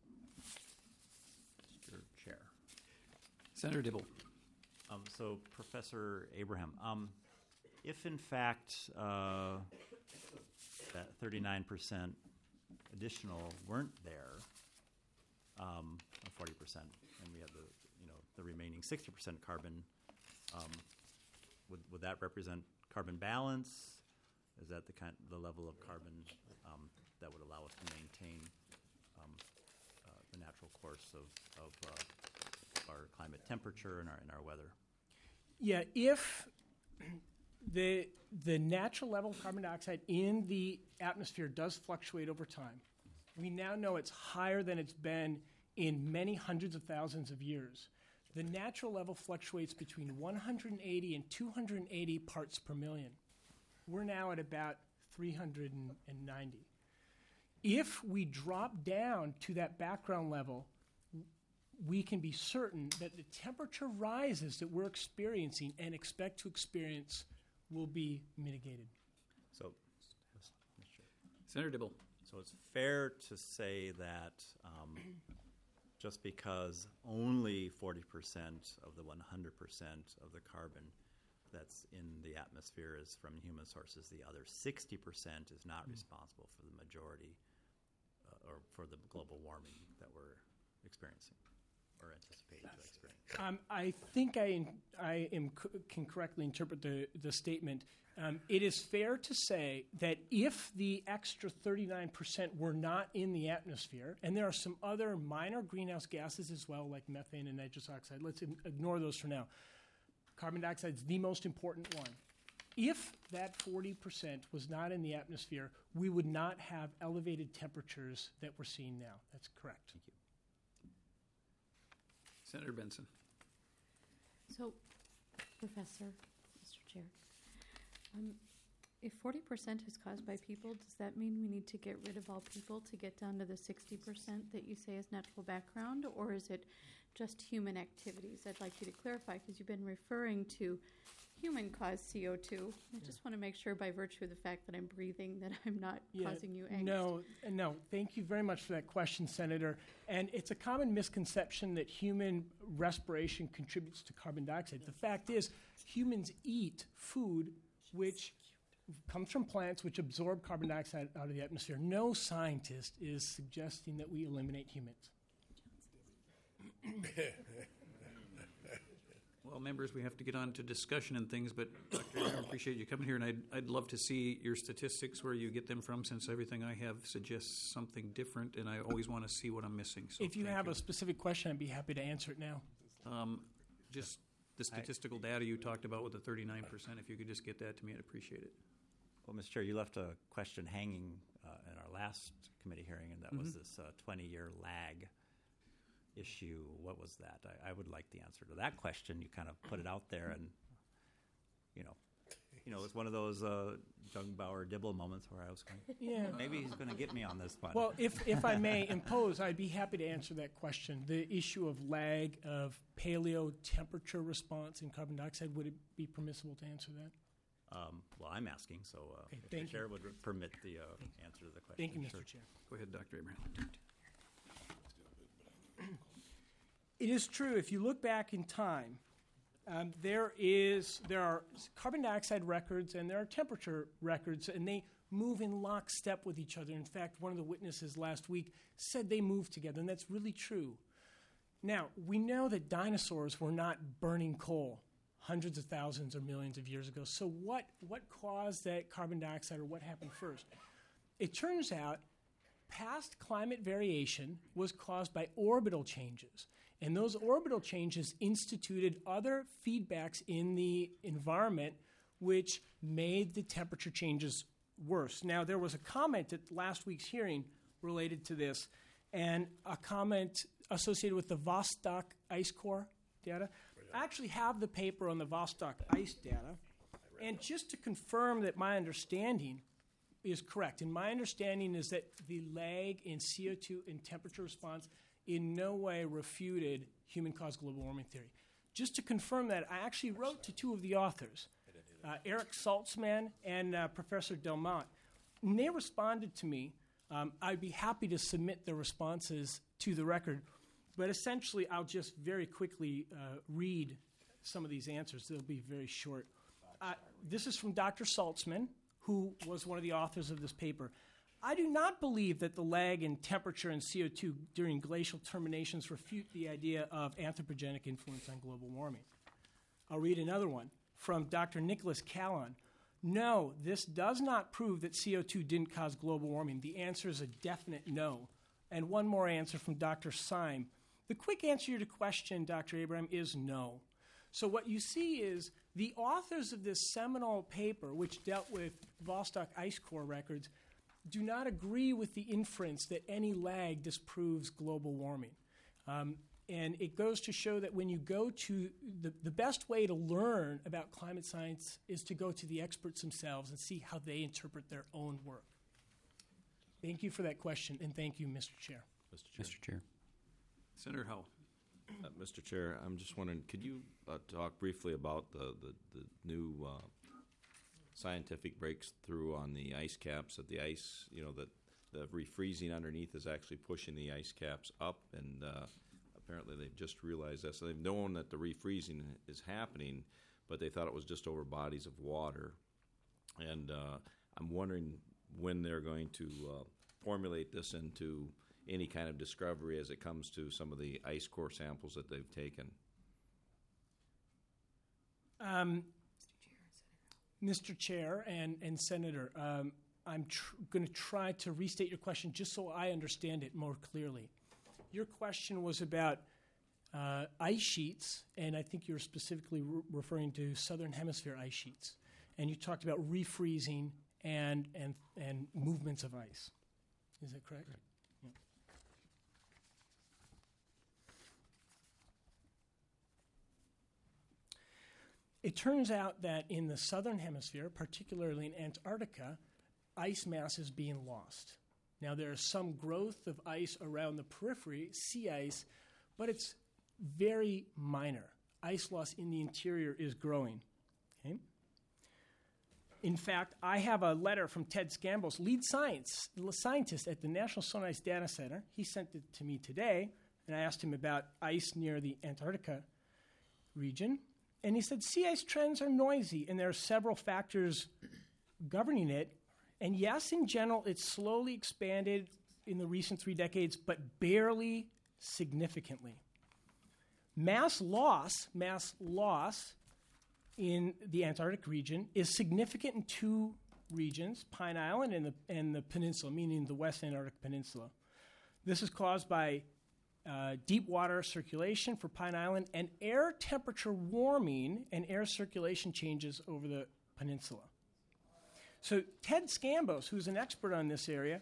Mister Chair. Senator Dibble. Um, so, Professor Abraham, um, if in fact uh, that thirty-nine percent additional weren't there, um, or forty percent, and we had the, you know, the remaining sixty percent carbon, um, would would that represent carbon balance? is that the kind, the level of carbon um, that would allow us to maintain um, uh, the natural course of, of uh, our climate temperature and our, and our weather? Yeah, if the the natural level of carbon dioxide in the atmosphere does fluctuate over time, we now know it's higher than it's been in many hundreds of thousands of years. The natural level fluctuates between one hundred eighty and two hundred eighty parts per million. We're now at about three hundred ninety. If we drop down to that background level, we can be certain that the temperature rises that we're experiencing and expect to experience will be mitigated. So, Senator Dibble. So it's fair to say that um, just because only forty percent of the one hundred percent of the carbon that's in the atmosphere is from human sources, the other sixty percent is not mm. responsible for the majority uh, or for the global warming that we're experiencing or anticipating to experience? Um, I think I, in, I am c- can correctly interpret the, the statement. Um, it is fair to say that if the extra thirty-nine percent were not in the atmosphere, and there are some other minor greenhouse gases as well, like methane and nitrous oxide, let's in, ignore those for now. Carbon dioxide is the most important one. If that forty percent was not in the atmosphere, we would not have elevated temperatures that we're seeing now. That's correct. Thank you. Senator Benson. So, Professor, Mister Chair, um, if forty percent is caused by people, does that mean we need to get rid of all people to get down to the sixty percent that you say is natural background, or is it just human activities? I'd like you to clarify, because you've been referring to human-caused C O two. I Yeah. just want to make sure, by virtue of the fact that I'm breathing, that I'm not Yeah, causing you angst. No, uh, no. Thank you very much for that question, Senator. And it's a common misconception that human respiration contributes to carbon dioxide. The fact is, humans eat food which comes from plants which absorb carbon dioxide out of the atmosphere. No scientist is suggesting that we eliminate humans. Well, members, we have to get on to discussion and things, but Doctor I appreciate you coming here, and I'd, I'd love to see your statistics, where you get them from, since everything I have suggests something different, and I always want to see what I'm missing. So If you thank have a specific question, I'd be happy to answer it now. Um, just the statistical data you talked about with the thirty-nine percent, if you could just get that to me, I'd appreciate it. Well, Mister Chair, you left a question hanging uh, in our last committee hearing, and that was Mhm. this uh, twenty-year lag issue. What was that? I, I would like the answer to that question. You kind of put it out there, and you know, you know, it's one of those uh, Jungbauer Dibble moments where I was going, Yeah. maybe he's going to get me on this one. Well, if, if I may impose, I'd be happy to answer that question. The issue of lag of paleo temperature response in carbon dioxide, would it be permissible to answer that? Um, well, I'm asking, so uh, Okay, if thank the chair you. would re- permit the uh, answer to the question. Thank you, Mister Sure. Chair. Go ahead, Doctor Abraham. It is true. If you look back in time, um, there is there are carbon dioxide records and there are temperature records, and they move in lockstep with each other. In fact, one of the witnesses last week said they move together, and that's really true. Now, we know that dinosaurs were not burning coal hundreds of thousands or millions of years ago. So what, what caused that carbon dioxide, or what happened first? It turns out past climate variation was caused by orbital changes. And those orbital changes instituted other feedbacks in the environment which made the temperature changes worse. Now, there was a comment at last week's hearing related to this, and a comment associated with the Vostok ice core data. I actually have the paper on the Vostok ice data. And just to confirm that my understanding is correct, and my understanding is that the lag in C O two and temperature response in no way refuted human-caused global warming theory. Just to confirm that, I actually wrote to two of the authors, uh, Eric Saltzman and uh, Professor Delmont, and they responded to me. Um, I'd be happy to submit their responses to the record, but essentially I'll just very quickly uh, read some of these answers. They'll be very short. Uh, this is from Doctor Saltzman, who was one of the authors of this paper. I do not believe that the lag in temperature and C O two during glacial terminations refute the idea of anthropogenic influence on global warming. I'll read another one from Doctor Nicholas Callon. No, this does not prove that C O two didn't cause global warming. The answer is a definite no. And one more answer from Doctor Syme. The quick answer to your question, Doctor Abraham, is no. So what you see is the authors of this seminal paper, which dealt with Vostok ice core records, do not agree with the inference that any lag disproves global warming. Um, and it goes to show that when you go to the, the best way to learn about climate science is to go to the experts themselves and see how they interpret their own work. Thank you for that question, and thank you, Mister Chair. Mister Chair. Mister Chair. Senator Howe. Uh, Mister Chair, I'm just wondering, could you uh, talk briefly about the, the, the new uh, scientific breakthrough on the ice caps, that the ice, you know, that the refreezing underneath is actually pushing the ice caps up, and uh, apparently they've just realized that. So they've known that the refreezing is happening, but they thought it was just over bodies of water. And uh, I'm wondering when they're going to uh, formulate this into any kind of discovery as it comes to some of the ice core samples that they've taken. Um, Mister Chair and, and Senator, um, I'm tr- going to try to restate your question just so I understand it more clearly. Your question was about uh, ice sheets, and I think you were specifically re- referring to Southern Hemisphere ice sheets. And you talked about refreezing and, and, and movements of ice. Is that correct? Correct. Yeah. It turns out that in the Southern Hemisphere, particularly in Antarctica, ice mass is being lost. Now, there is some growth of ice around the periphery, sea ice, but it's very minor. Ice loss in the interior is growing. Okay? In fact, I have a letter from Ted Scambos, lead science, scientist at the National Solar Ice Data Center. He sent it to me today, and I asked him about ice near the Antarctica region. And he said, sea ice trends are noisy, and there are several factors governing it. And yes, in general, it's slowly expanded in the recent three decades, but barely significantly. Mass loss, mass loss in the Antarctic region is significant in two regions, Pine Island and the, and the peninsula, meaning the West Antarctic Peninsula. This is caused by uh, deep water circulation for Pine Island and air temperature warming and air circulation changes over the peninsula. So Ted Scambos, who's an expert on this area,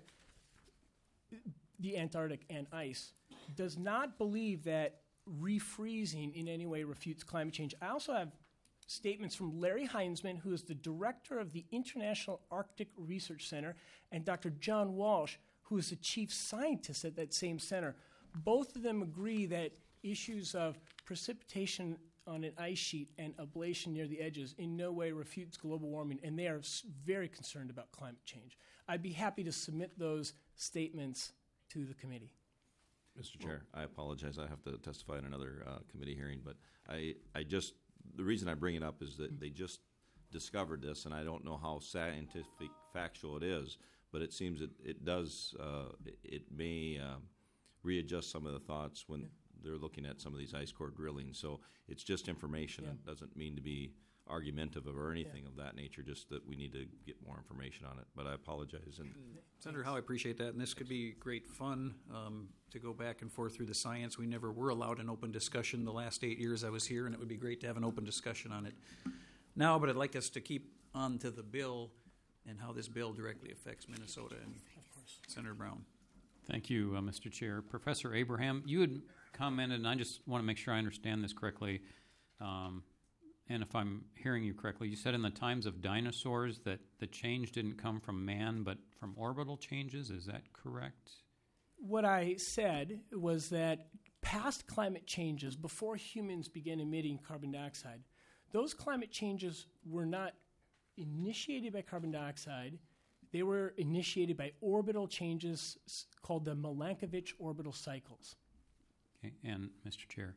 the Antarctic and ice, does not believe that refreezing in any way refutes climate change. I also have statements from Larry Heinzman, who is the director of the International Arctic Research Center, and Doctor John Walsh, who is the chief scientist at that same center. Both of them agree that issues of precipitation on an ice sheet and ablation near the edges in no way refutes global warming, and they are s- very concerned about climate change. I'd be happy to submit those statements to the committee. Mister Chair, I apologize. I have to testify in another uh, committee hearing, but I, I just, the reason I bring it up is that they just discovered this, and I don't know how scientific factual it is, but it seems it, it does, uh, it, it may uh, readjust some of the thoughts when yeah. they're looking at some of these ice core drilling. So it's just information. Yeah. It doesn't mean to be argumentative or anything yeah. of that nature, just that we need to get more information on it. But I apologize. And Senator Howe, I appreciate that, and this could be great fun um, to go back and forth through the science. We never were allowed an open discussion the last eight years I was here, and it would be great to have an open discussion on it now, but I'd like us to keep on to the bill and how this bill directly affects Minnesota. And Senator Brown. Thank you, uh, Mister Chair. Professor Abraham, you had commented, and I just want to make sure I understand this correctly, um, and if I'm hearing you correctly, you said in the times of dinosaurs that the change didn't come from man but from orbital changes. Is that correct? What I said was that past climate changes, before humans began emitting carbon dioxide, those climate changes were not initiated by carbon dioxide. They were initiated by orbital changes called the Milankovitch orbital cycles. Okay, and Mister Chair,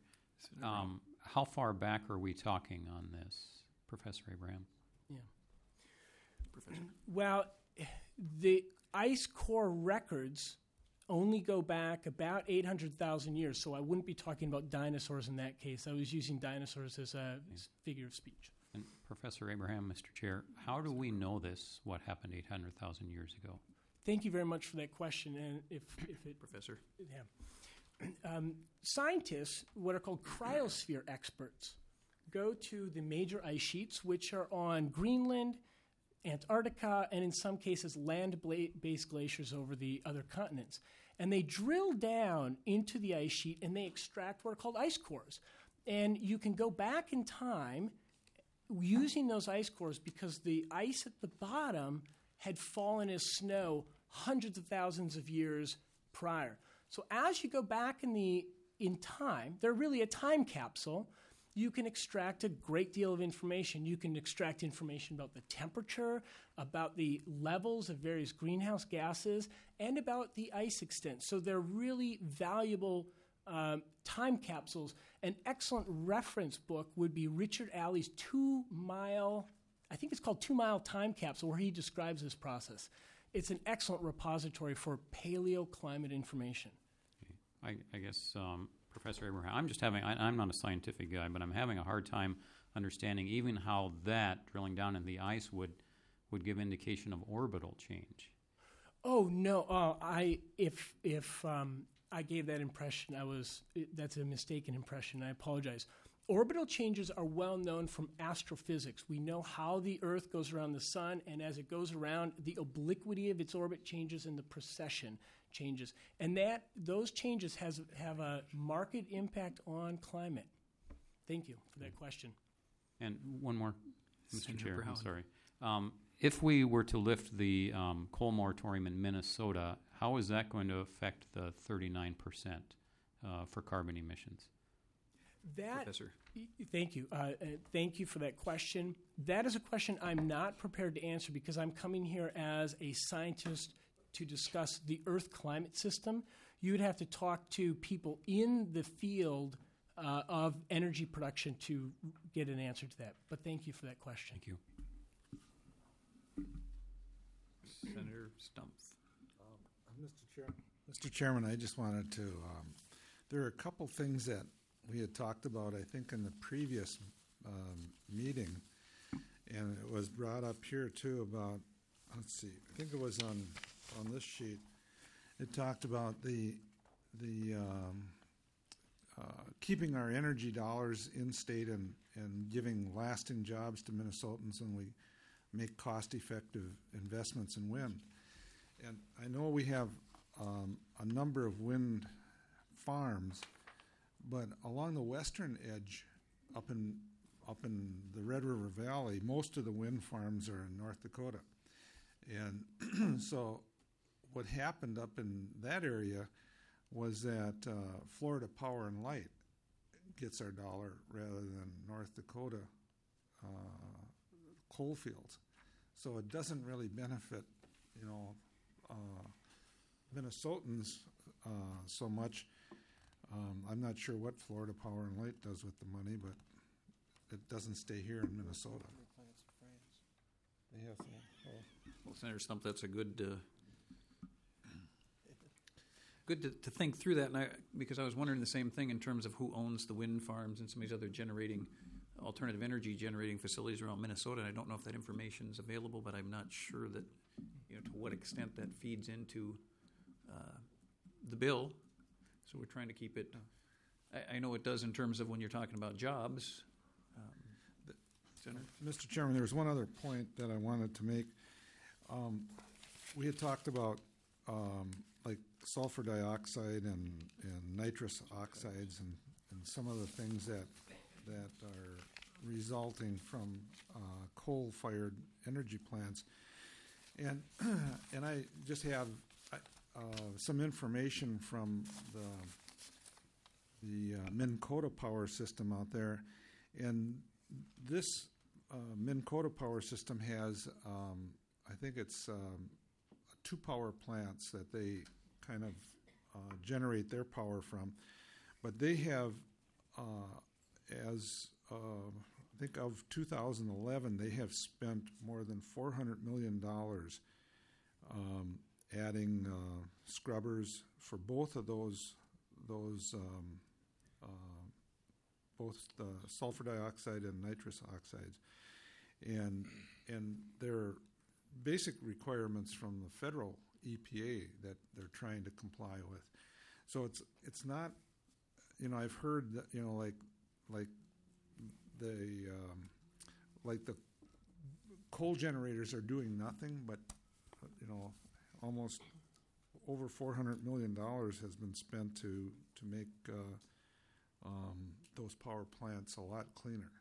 um, how far back are we talking on this, Professor Abraham? Yeah. Professor. Well, the ice core records only go back about eight hundred thousand years, so I wouldn't be talking about dinosaurs in that case. I was using dinosaurs as a yeah. figure of speech. And Professor Abraham, Mister Chair, how do we know this, what happened eight hundred thousand years ago? Thank you very much for that question. And if, if it, Professor. Yeah. Um, scientists, what are called cryosphere experts, go to the major ice sheets, which are on Greenland, Antarctica, and in some cases land-based glaciers over the other continents. And they drill down into the ice sheet and they extract what are called ice cores. And you can go back in time using those ice cores because the ice at the bottom had fallen as snow hundreds of thousands of years prior. So as you go back in the in time, they're really a time capsule. You can extract a great deal of information. You can extract information about the temperature, about the levels of various greenhouse gases, and about the ice extent. So they're really valuable um, time capsules. An excellent reference book would be Richard Alley's two-mile, I think it's called Two-Mile Time Capsule, where he describes this process. It's an excellent repository for paleoclimate information. I, I guess, um, Professor Abraham, I'm just having, I, I'm not a scientific guy, but I'm having a hard time understanding even how that, drilling down in the ice, would would give indication of orbital change. Oh, no. Uh, I if if um, I gave that impression, I was it, that's a mistaken impression. I apologize. Orbital changes are well known from astrophysics. We know how the Earth goes around the sun, and as it goes around, the obliquity of its orbit changes and the precession changes. And that those changes has have a marked impact on climate. Thank you for that question. And one more, Mister Senator Chair, Brown. I'm sorry. Um, if we were to lift the um, coal moratorium in Minnesota, how is that going to affect the thirty-nine percent uh, for carbon emissions? That, Professor. y- Thank you. Uh, uh, thank you for that question. That is a question I'm not prepared to answer because I'm coming here as a scientist to discuss the Earth climate system. You would have to talk to people in the field uh, of energy production to get an answer to that. But thank you for that question. Thank you. Senator Stumpf. Mister Chair, Mister Chairman, I just wanted to, um, there are a couple things that we had talked about, I think, in the previous um, meeting, and it was brought up here too about, let's see, I think it was on, on this sheet. It talked about the, the um, uh, keeping our energy dollars in state and, and giving lasting jobs to Minnesotans, and we make cost-effective investments in wind. And I know we have um, a number of wind farms, but along the western edge, up in up in the Red River Valley, most of the wind farms are in North Dakota. And so what happened up in that area was that uh, Florida Power and Light gets our dollar rather than North Dakota uh, coal fields. So it doesn't really benefit, you know, uh, Minnesotans uh, so much. Um, I'm not sure what Florida Power and Light does with the money, but it doesn't stay here in Minnesota. They have some. Oh. Well, Senator Stump, that's a good uh, good to, to think through that, and I, because I was wondering the same thing in terms of who owns the wind farms and some of these other generating alternative energy generating facilities around Minnesota. And I don't know if that information is available, but I'm not sure that, you know, to what extent that feeds into uh, the bill. So we're trying to keep it. I, I know it does in terms of when you're talking about jobs. Um, Senator? Mister Chairman, there was one other point that I wanted to make. Um, we had talked about um, like sulfur dioxide and, and nitrous oxides and, and some of the things that that are resulting from uh, coal-fired energy plants. And and I just have uh, some information from the the uh, Minn Kota power system out there, and this uh, Minn Kota power system has, um, I think it's um, two power plants that they kind of uh, generate their power from, but they have, uh, as uh, I think of two thousand eleven, they have spent more than four hundred million dollars um, adding uh, scrubbers for both of those those um, uh, both the sulfur dioxide and nitrous oxides. and and there are basic requirements from the federal E P A that they're trying to comply with. So it's it's not, you know, I've heard that, you know, like like the um, like the coal generators are doing nothing, but you know, almost over four hundred million dollars has been spent to to make uh, um, those power plants a lot cleaner.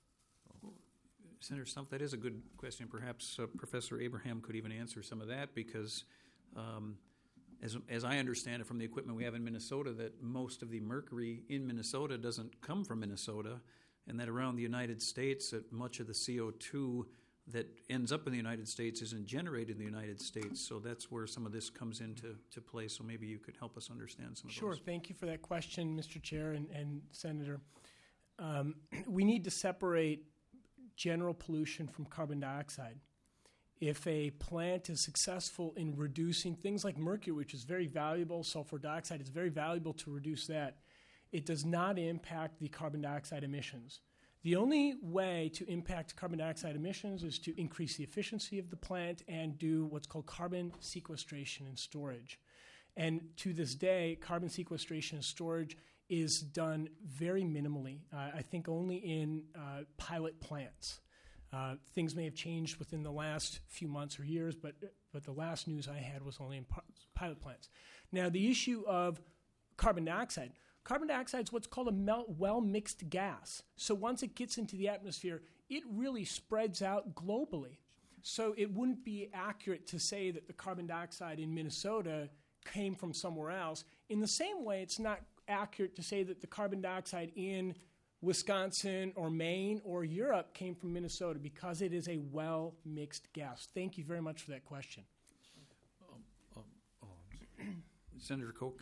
Senator Stumpf, that is a good question. Perhaps uh, Professor Abraham could even answer some of that because, um, as, as I understand it from the equipment we have in Minnesota, that most of the mercury in Minnesota doesn't come from Minnesota, and that around the United States, that much of the C O two that ends up in the United States isn't generated in the United States. So that's where some of this comes into to play. So maybe you could help us understand some of Sure. those. Thank you for that question, Mister Chair and, and Senator. Um, we need to separate general pollution from carbon dioxide. If a plant is successful in reducing things like mercury, which is very valuable, sulfur dioxide is very valuable to reduce that, it does not impact the carbon dioxide emissions. The only way to impact carbon dioxide emissions is to increase the efficiency of the plant and do what's called carbon sequestration and storage. And to this day, carbon sequestration and storage is done very minimally. Uh, I think only in uh, pilot plants. Uh, things may have changed within the last few months or years, but but the last news I had was only in pi- pilot plants. Now, the issue of carbon dioxide. Carbon dioxide is what's called a mel- well-mixed gas. So once it gets into the atmosphere, it really spreads out globally. So it wouldn't be accurate to say that the carbon dioxide in Minnesota came from somewhere else. In the same way, it's not accurate to say that the carbon dioxide in Wisconsin or Maine or Europe came from Minnesota because it is a well-mixed gas. Thank you very much for that question. Um, um, oh, Senator Koch.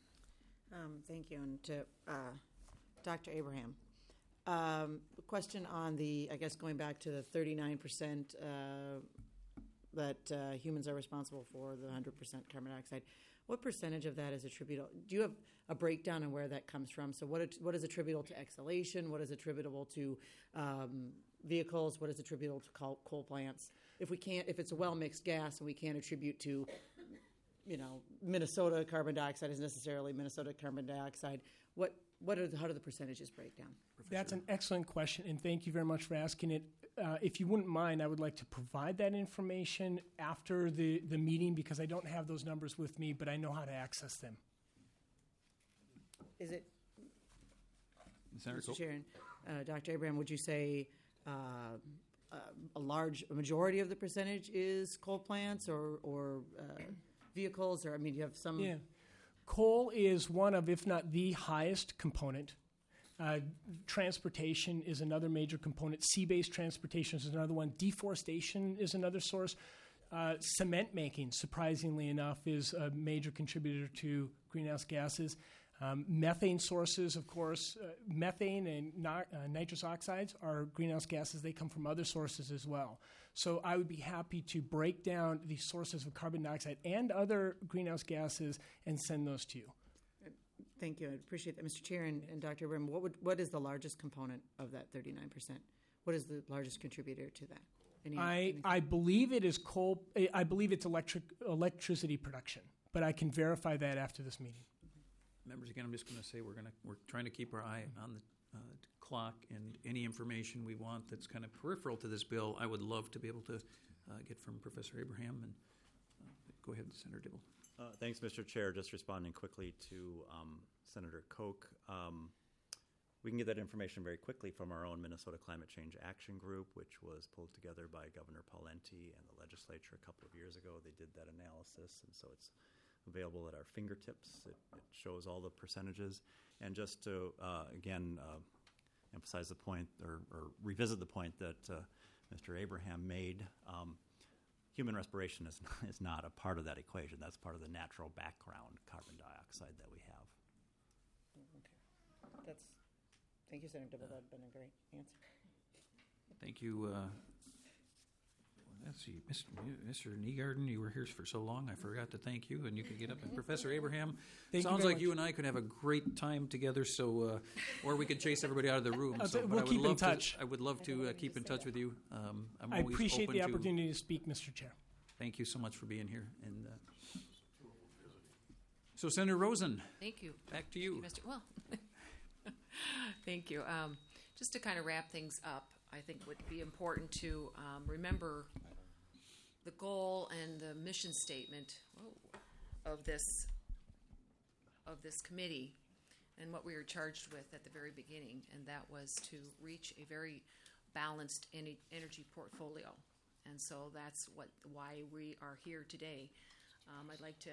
Um, thank you. And to uh, Doctor Abraham, um, a question on the, I guess going back to the thirty-nine percent uh, that uh, humans are responsible for, the one hundred percent carbon dioxide. What percentage of that is attributable? Do you have a breakdown on where that comes from? So what it, what is attributable to exhalation? What is attributable to um, vehicles? What is attributable to coal, coal plants? If we can't, if it's a well-mixed gas and we can't attribute to, you know, Minnesota carbon dioxide is necessarily Minnesota carbon dioxide, what what are the, how do the percentages break down? That's an excellent question, and thank you very much for asking it. Uh, if you wouldn't mind, I would like to provide that information after the, the meeting because I don't have those numbers with me, but I know how to access them. Is it, Senator Mister Koch? Chair, uh, Doctor Abraham, would you say uh, uh, a large a majority of the percentage is coal plants or, or uh, vehicles? Or, I mean, you have some... Yeah. Coal is one of, if not the highest component. Uh, transportation is another major component. Sea-based transportation is another one. Deforestation is another source. Uh, cement making, surprisingly enough, is a major contributor to greenhouse gases. Um, methane sources, of course, uh, methane and no- uh, nitrous oxides are greenhouse gases. They come from other sources as well. So I would be happy to break down the sources of carbon dioxide and other greenhouse gases and send those to you. Thank you. I appreciate that, Mister Chair and, and Doctor Abraham. What would what is the largest component of that thirty-nine percent? What is the largest contributor to that? Any, I, any- I believe it is coal. I believe it's electric electricity production, but I can verify that after this meeting. Members, again, I'm just going to say we're going to we're trying to keep our eye on the uh, clock, and any information we want that's kind of peripheral to this bill, I would love to be able to uh, get from Professor Abraham. And uh, go ahead, Senator Dibble. Uh, thanks, Mister Chair. Just responding quickly to um, Senator Koch. Um, we can get that information very quickly from our own Minnesota Climate Change Action Group, which was pulled together by Governor Pawlenty and the legislature a couple of years ago. They did that analysis, and so it's available at our fingertips. It, it shows all the percentages. And just to, uh, again, uh, emphasize the point or, or revisit the point that uh, Mister Abraham made, um, human respiration is not, is not a part of that equation. That's part of the natural background carbon dioxide that we have. Okay. That's, thank you, Senator Dibble. That would have been a great answer. Thank you. Uh, let's see, Mister Niegarden, you were here for so long, I forgot to thank you, and you could get up. And Professor Abraham, Thank you sounds very like you much. and I could have a great time together. So, uh, or we could chase everybody out of the room. I'll So, t- but we'll I would keep in love to- touch. I would love to uh, keep in touch with you. Um, I'm I always appreciate open the to- opportunity to speak, Mister Chair. Thank you so much for being here. And uh, so, Senator Rosen, Thank you. back to you. Mister Well, thank you. Um, just to kind of wrap things up, I think would be important to um, remember the goal and the mission statement whoa, of this of this committee, and what we were charged with at the very beginning, and that was to reach a very balanced en- energy portfolio. And so that's what why we are here today. Um, I'd like to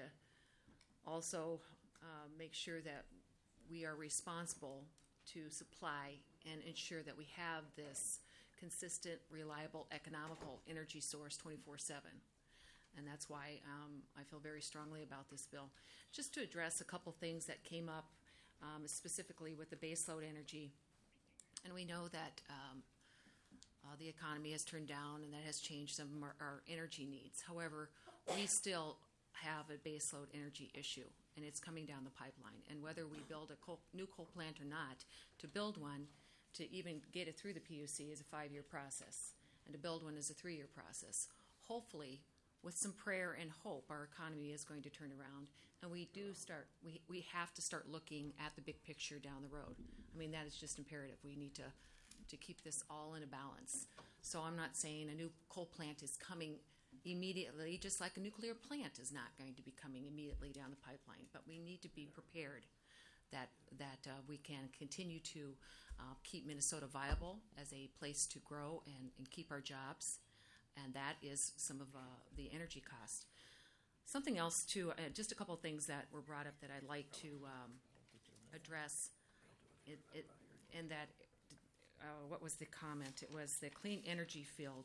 also uh, make sure that we are responsible to supply and ensure that we have this consistent, reliable, economical energy source twenty-four seven. And that's why um, I feel very strongly about this bill. Just to address a couple things that came up, um, specifically with the baseload energy. And we know that um, uh, the economy has turned down, and that has changed some of our, our energy needs. However, we still have a baseload energy issue, and it's coming down the pipeline. And whether we build a coal, new coal plant or not, to build one, to even get it through the P U C is a five-year process, and to build one is a three-year process. Hopefully, with some prayer and hope, our economy is going to turn around, and we do start. We we have to start looking at the big picture down the road. I mean, that is just imperative. We need to to keep this all in a balance. So I'm not saying a new coal plant is coming immediately, just like a nuclear plant is not going to be coming immediately down the pipeline. But we need to be prepared that that uh, we can continue to uh, keep Minnesota viable as a place to grow and, and keep our jobs, and that is some of uh, the energy cost. Something else too, uh, just a couple of things that were brought up that I'd like to um, address, it, it, and that, uh, what was the comment? It was the clean energy field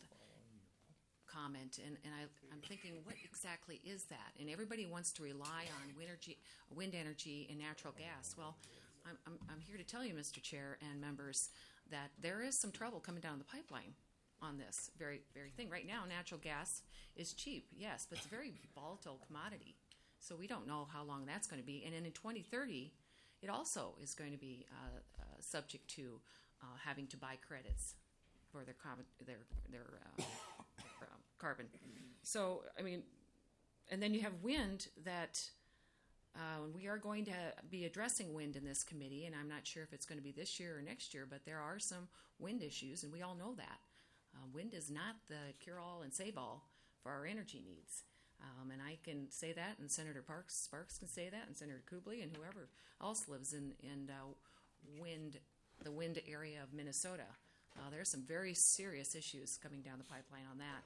comment, and, and I, I'm thinking, what exactly is that? And everybody wants to rely on wind energy, wind energy and natural gas. Well, I'm, I'm, I'm here to tell you, Mister Chair and members, that there is some trouble coming down the pipeline on this very, very thing. Right now, natural gas is cheap, yes, but it's a very volatile commodity. So we don't know how long that's going to be. And then in twenty thirty, it also is going to be uh, uh, subject to uh, having to buy credits for their carbon, their, their, uh, their um, carbon. So, I mean, and then you have wind that uh, we are going to be addressing wind in this committee, and I'm not sure if it's going to be this year or next year, but there are some wind issues, and we all know that. Uh, wind is not the cure-all and save-all for our energy needs. Um, and I can say that, and Senator Parks, Sparks can say that, and Senator Kubley, and whoever else lives in, in uh, wind, the wind area of Minnesota. Uh, there are some very serious issues coming down the pipeline on that.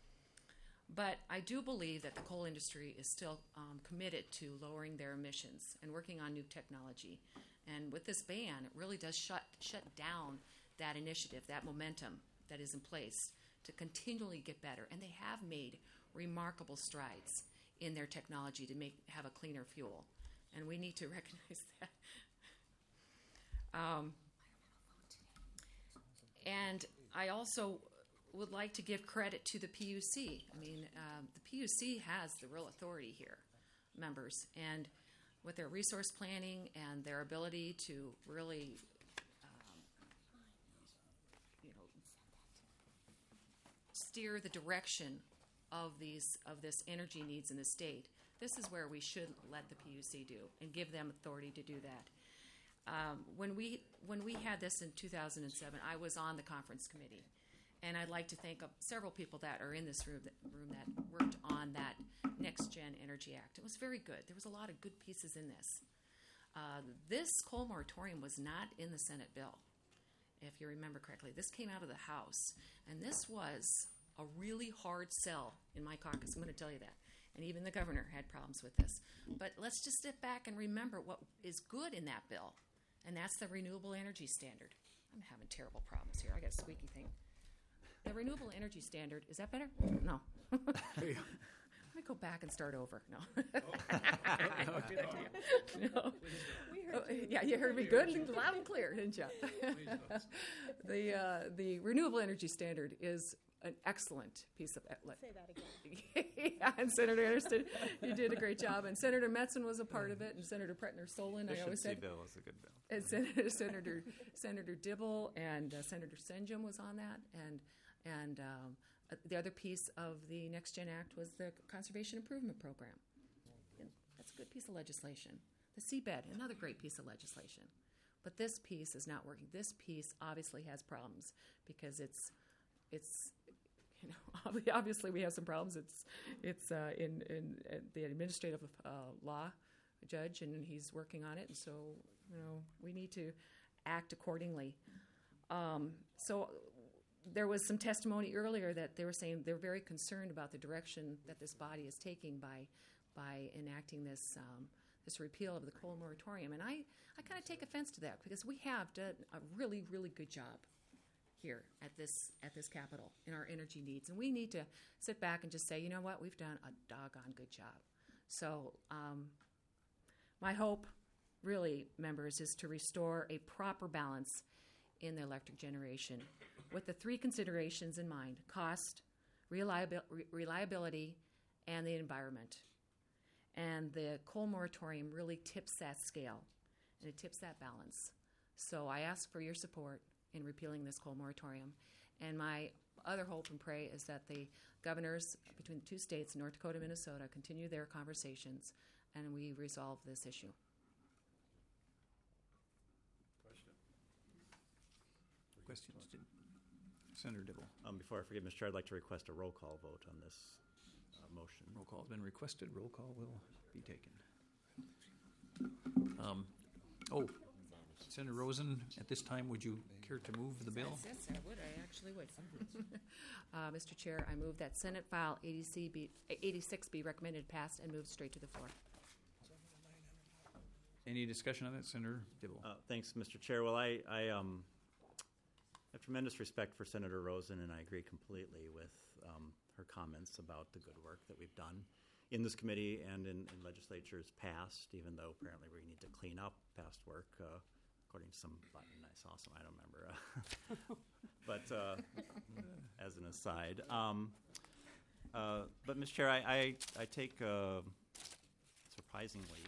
But I do believe that the coal industry is still um, committed to lowering their emissions and working on new technology. And with this ban, it really does shut shut down that initiative, that momentum that is in place to continually get better. And they have made remarkable strides in their technology to make have a cleaner fuel. And we need to recognize that. Um, and I also would like to give credit to the P U C. I mean, um, the P U C has the real authority here, members, and with their resource planning and their ability to really, um, you know, steer the direction of these of this energy needs in the state. This is where we should let the P U C do and give them authority to do that. Um, when we when we had this in two thousand seven, I was on the conference committee, and I'd like to thank uh, several people that are in this room that, room that worked on that Next Gen Energy Act. It was very good. There was a lot of good pieces in this. Uh, this coal moratorium was not in the Senate bill, if you remember correctly. This came out of the House, and this was a really hard sell in my caucus. I'm going to tell you that. And even the governor had problems with this. But let's just step back and remember what is good in that bill, and that's the renewable energy standard. I'm having terrible problems here. I got a squeaky thing. The renewable energy standard, is that better? No. Let me go back and start over. No. I won't do that to you. No. Oh, yeah, you heard me good and loud and clear, didn't you? the uh, the renewable energy standard is an excellent piece of. Say that again. Yeah, and Senator Anderson, you did a great job, and Senator Metzen was a part of it, and Senator Pretner Solon. I always Efficiency said, bill is a good bill. and Senator Senator, Senator Dibble and uh, Senator Senjum was on that, and and um, uh, the other piece of the Next Gen Act was the Conservation Improvement Program. And that's a good piece of legislation. The seabed, another great piece of legislation. But this piece is not working. This piece obviously has problems because it's it's. You know, obviously we have some problems. It's it's uh, in, in uh, the administrative uh, law judge, and he's working on it. And so, you know, we need to act accordingly. Um, so there was some testimony earlier that they were saying they're very concerned about the direction that this body is taking by by enacting this um, this repeal of the coal moratorium. And I, I kind of take offense to that because we have done a really, really good job here at this at this Capitol in our energy needs, and we need to sit back and just say, you know what, we've done a doggone good job. So um, my hope, really, members, is to restore a proper balance in the electric generation with the three considerations in mind: cost, reliabil- re- reliability, and the environment. And the coal moratorium really tips that scale, and it tips that balance. So I ask for your support in repealing this coal moratorium. And my other hope and pray is that the governors between the two states, North Dakota and Minnesota, continue their conversations and we resolve this issue. Questions? Senator Dibble. Um, before I forget, Mister Chair, I'd like to request a roll call vote on this uh, motion. Roll call has been requested. Roll call will be taken. Um, oh, Senator Rosen, at this time, would you care to move the bill? Yes, yes, I would. I actually would. uh, Mister Chair, I move that Senate File eighty-six be recommended, passed, and moved straight to the floor. Any discussion on that, Senator Dibble? Uh, thanks, Mister Chair. Well, I, I um, have tremendous respect for Senator Rosen, and I agree completely with um, her comments about the good work that we've done in this committee and in, in legislatures past, even though apparently we need to clean up past work, uh, according to some button I saw some, I don't remember. Uh, but uh, as an aside. Um, uh, but, Mister Chair, I, I, I take uh, surprisingly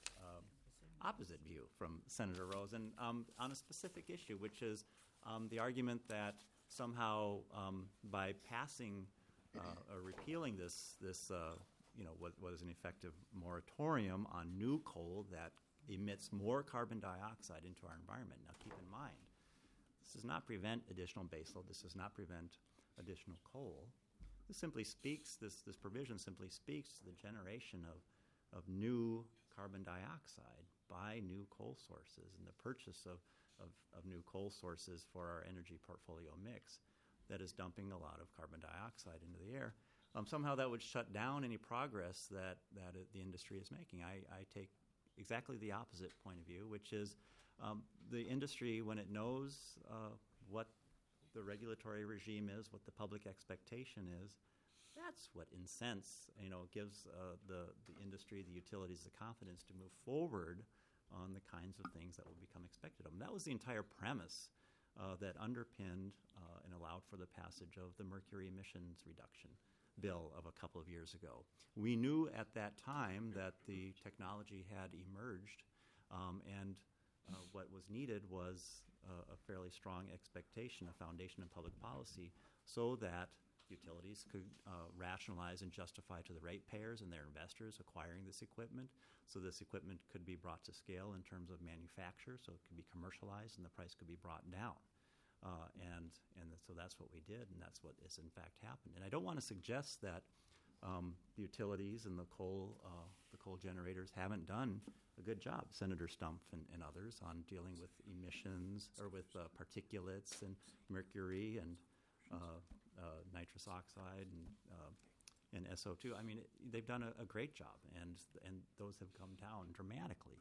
uh, opposite view from Senator Rosen um, on a specific issue, which is um, the argument that somehow um, by passing uh, or repealing this, this uh, you know, what, what is an effective moratorium on new coal that emits more carbon dioxide into our environment. Now, keep in mind, this does not prevent additional baseload. This does not prevent additional coal. This simply speaks, this, this provision simply speaks to the generation of, of new carbon dioxide by new coal sources and the purchase of, of, of new coal sources for our energy portfolio mix that is dumping a lot of carbon dioxide into the air. Um, somehow that would shut down any progress that, that it, the industry is making. I, I take exactly the opposite point of view, which is um, the industry, when it knows uh, what the regulatory regime is, what the public expectation is, that's what incents, you know, gives uh, the, the industry, the utilities, the confidence to move forward on the kinds of things that will become expected of them. That was the entire premise uh, that underpinned uh, and allowed for the passage of the mercury emissions reduction bill of a couple of years ago. We knew at that time that the technology had emerged, um, and uh, what was needed was uh, a fairly strong expectation, a foundation in public policy, so that utilities could uh, rationalize and justify to the ratepayers and their investors acquiring this equipment, so this equipment could be brought to scale in terms of manufacture, so it could be commercialized and the price could be brought down. Uh, and and so that's what we did, and that's what has in fact happened. And I don't want to suggest that um, the utilities and the coal uh, the coal generators haven't done a good job, Senator Stumpf and, and others, on dealing with emissions or with uh, particulates and mercury and uh, uh, nitrous oxide and uh, and S O two. I mean, it, they've done a, a great job, and and those have come down dramatically,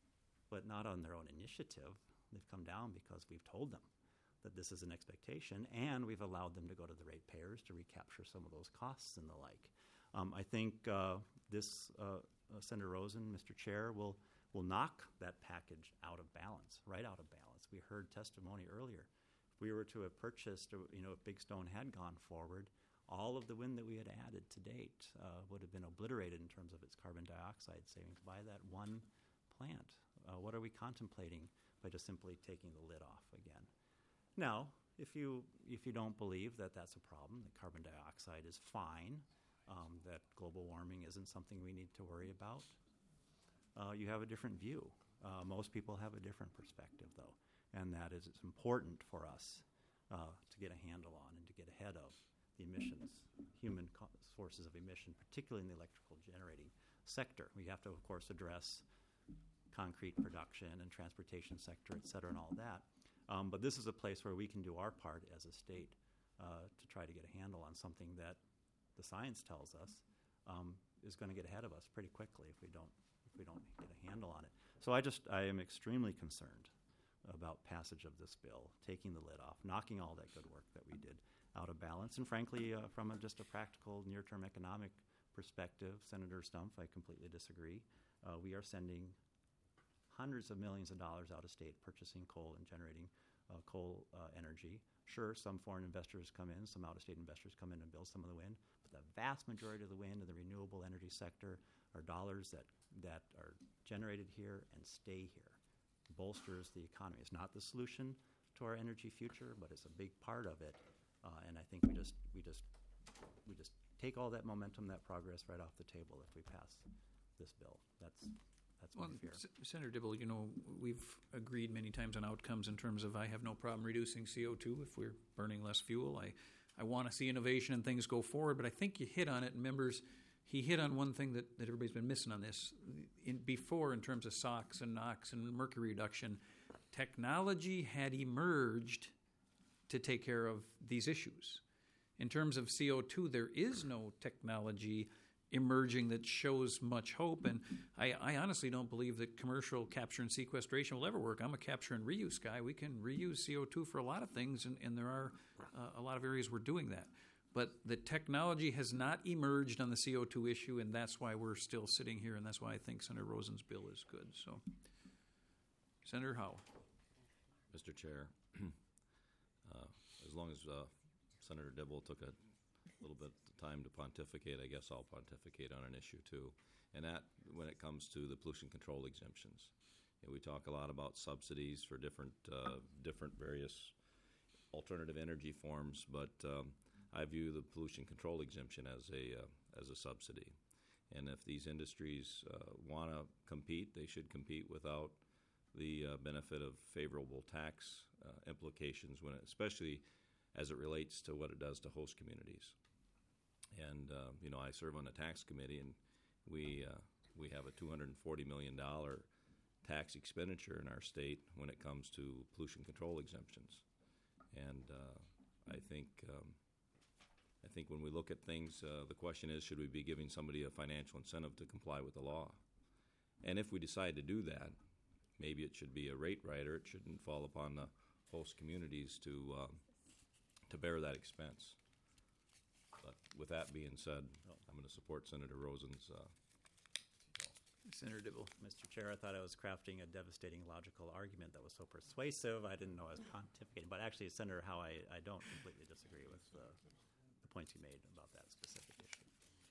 but not on their own initiative. They've come down because we've told them that this is an expectation, and we've allowed them to go to the ratepayers to recapture some of those costs and the like. Um, I think uh, this, uh, uh, Senator Rosen, Mister Chair, will will knock that package out of balance, right out of balance. We heard testimony earlier. we were to have purchased, or, you know, if Big Stone had gone forward, all of the wind that we had added to date uh, would have been obliterated in terms of its carbon dioxide savings by that one plant. Uh, what are we contemplating by just simply taking the lid off again? Now, if you if you don't believe that that's a problem, that carbon dioxide is fine, um, that global warming isn't something we need to worry about, uh, you have a different view. Uh, most people have a different perspective, though, and that is it's important for us uh, to get a handle on and to get ahead of the emissions, human co- sources of emission, particularly in the electrical generating sector. We have to, of course, address concrete production and transportation sector, et cetera, and all that. Um, but this is a place where we can do our part as a state uh, to try to get a handle on something that the science tells us um, is going to get ahead of us pretty quickly if we don't if we don't get a handle on it. So I just I am extremely concerned about passage of this bill, taking the lid off, knocking all that good work that we did out of balance, and frankly, uh, from a, just a practical near-term economic perspective, Senator Stumpf, I completely disagree. Uh, we are sending hundreds of millions of dollars out of state purchasing coal and generating uh, coal uh, energy. Sure, some foreign investors come in, some out-of-state investors come in and build some of the wind, but the vast majority of the wind in the renewable energy sector are dollars that, that are generated here and stay here. Bolsters the economy. It's not the solution to our energy future, but it's a big part of it. Uh, and I think we just we just we just take all that momentum, that progress right off the table if we pass this bill. That's That's my Well, fear. S- Senator Dibble, you know, we've agreed many times on outcomes in terms of I have no problem reducing C O two if we're burning less fuel. I, I want to see innovation and things go forward, but I think you hit on it, and members, he hit on one thing that, that everybody's been missing on this. In, before, in terms of SOx and NOx and mercury reduction, technology had emerged to take care of these issues. In terms of C O two, there is no technology emerging that shows much hope, and I, I honestly don't believe that commercial capture and sequestration will ever work. I'm a capture and reuse guy. We can reuse C O two for a lot of things, and, and there are uh, a lot of areas we're doing that. But the technology has not emerged on the C O two issue, and that's why we're still sitting here, and that's why I think Senator Rosen's bill is good. So, Senator Howe. Mister Chair, uh, as long as uh, Senator Dibble took a little bit of time to pontificate, I guess I'll pontificate on an issue too, and that when it comes to the pollution control exemptions. You know, we talk a lot about subsidies for different uh, different various alternative energy forms, but um, I view the pollution control exemption as a uh, as a subsidy. And if these industries uh, want to compete, they should compete without the uh, benefit of favorable tax uh, implications, when it, especially as it relates to what it does to host communities. And uh, you know, I serve on the tax committee, and we uh, we have a two hundred forty million dollars tax expenditure in our state when it comes to pollution control exemptions. And uh, I think um, I think when we look at things, uh, the question is, should we be giving somebody a financial incentive to comply with the law? And if we decide to do that, maybe it should be a rate rider. It shouldn't fall upon the host communities to um, to bear that expense. But with that being said, I'm going to support Senator Rosen's uh, Senator Dibble. Mister Chair, I thought I was crafting a devastating logical argument that was so persuasive. I didn't know I was pontificating. But actually, Senator Howe, I, I don't completely disagree with uh, the points you made about that specific issue.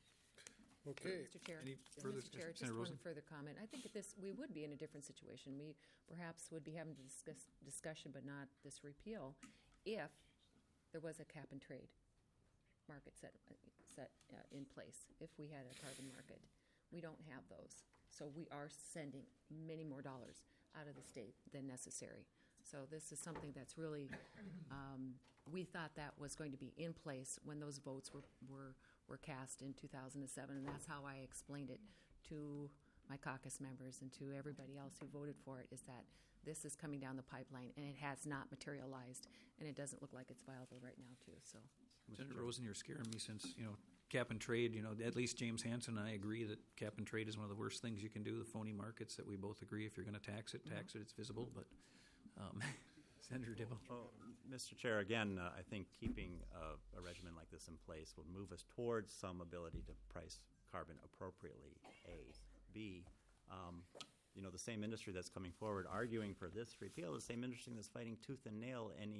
Okay. Mister Chair, Any uh, further Mister Chair, discussion? just Senator one Rosen? further comment. I think that this we would be in a different situation. We perhaps would be having to discuss discussion, but not this repeal, if there was a cap and trade market set set uh, in place. If we had a carbon market, we don't have those, so we are sending many more dollars out of the state than necessary. So this is something that's really, um, we thought that was going to be in place when those votes were, were, were cast in two thousand seven, and that's how I explained it to my caucus members and to everybody else who voted for it, is that this is coming down the pipeline, and it has not materialized, and it doesn't look like it's viable right now, too. So, Senator Rosen, you're scaring me, since, you know, cap and trade, you know, at least James Hansen and I agree that cap and trade is one of the worst things you can do, the phony markets that we both agree if you're going to tax it, tax it, it's visible. But um, Senator Dibble. Well, Mister Chair, again, uh, I think keeping uh, a regimen like this in place would move us towards some ability to price carbon appropriately, A. B, um, you know, the same industry that's coming forward arguing for this repeal is the same industry that's fighting tooth and nail any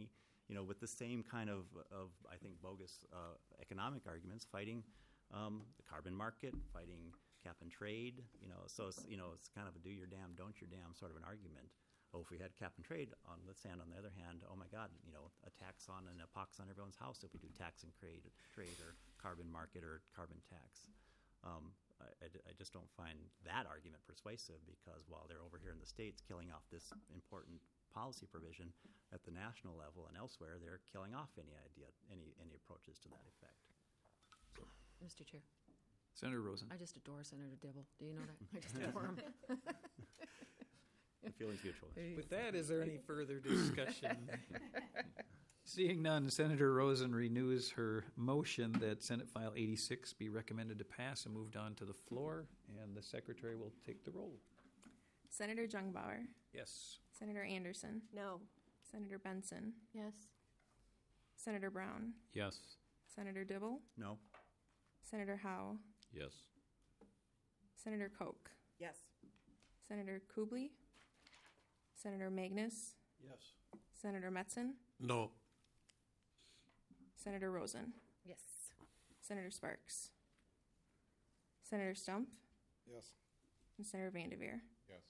you know, with the same kind of, of I think, bogus uh, economic arguments, fighting um, the carbon market, fighting cap and trade. You know, so it's, you know, it's kind of a do your damn, don't your damn sort of an argument. Oh, if we had cap and trade on this hand, on the other hand, oh my God, you know, a tax on and a pox on everyone's house if we do tax and trade, trade or carbon market or carbon tax. Um, I, I, I just don't find that argument persuasive, because while they're over here in the States killing off this important policy provision, at the national level and elsewhere, they're killing off any idea, any any approaches to that effect. So, Mister Chair. Senator Rosen. I just adore Senator Dibble. Do you know that? I just adore him. The feeling's mutual. With that, is there any further discussion? Seeing none, Senator Rosen renews her motion that Senate File eighty-six be recommended to pass and moved on to the floor, and the Secretary will take the roll. Senator Jungbauer. Yes. Senator Anderson. No. Senator Benson. Yes. Senator Brown. Yes. Senator Dibble. No. Senator Howe. Yes. Senator Koch. Yes. Senator Kubley. Senator Magnus. Yes. Senator Metzen. No. Senator Rosen. Yes. Senator Sparks. Senator Stump. Yes. And Senator Vanderveer. Yes.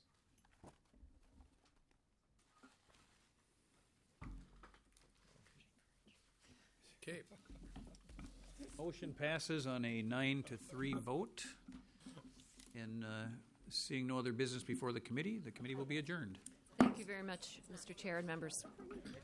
Okay. Motion passes on a nine to three vote. And uh, seeing no other business before the committee, the committee will be adjourned. Thank you very much, Mister Chair and members.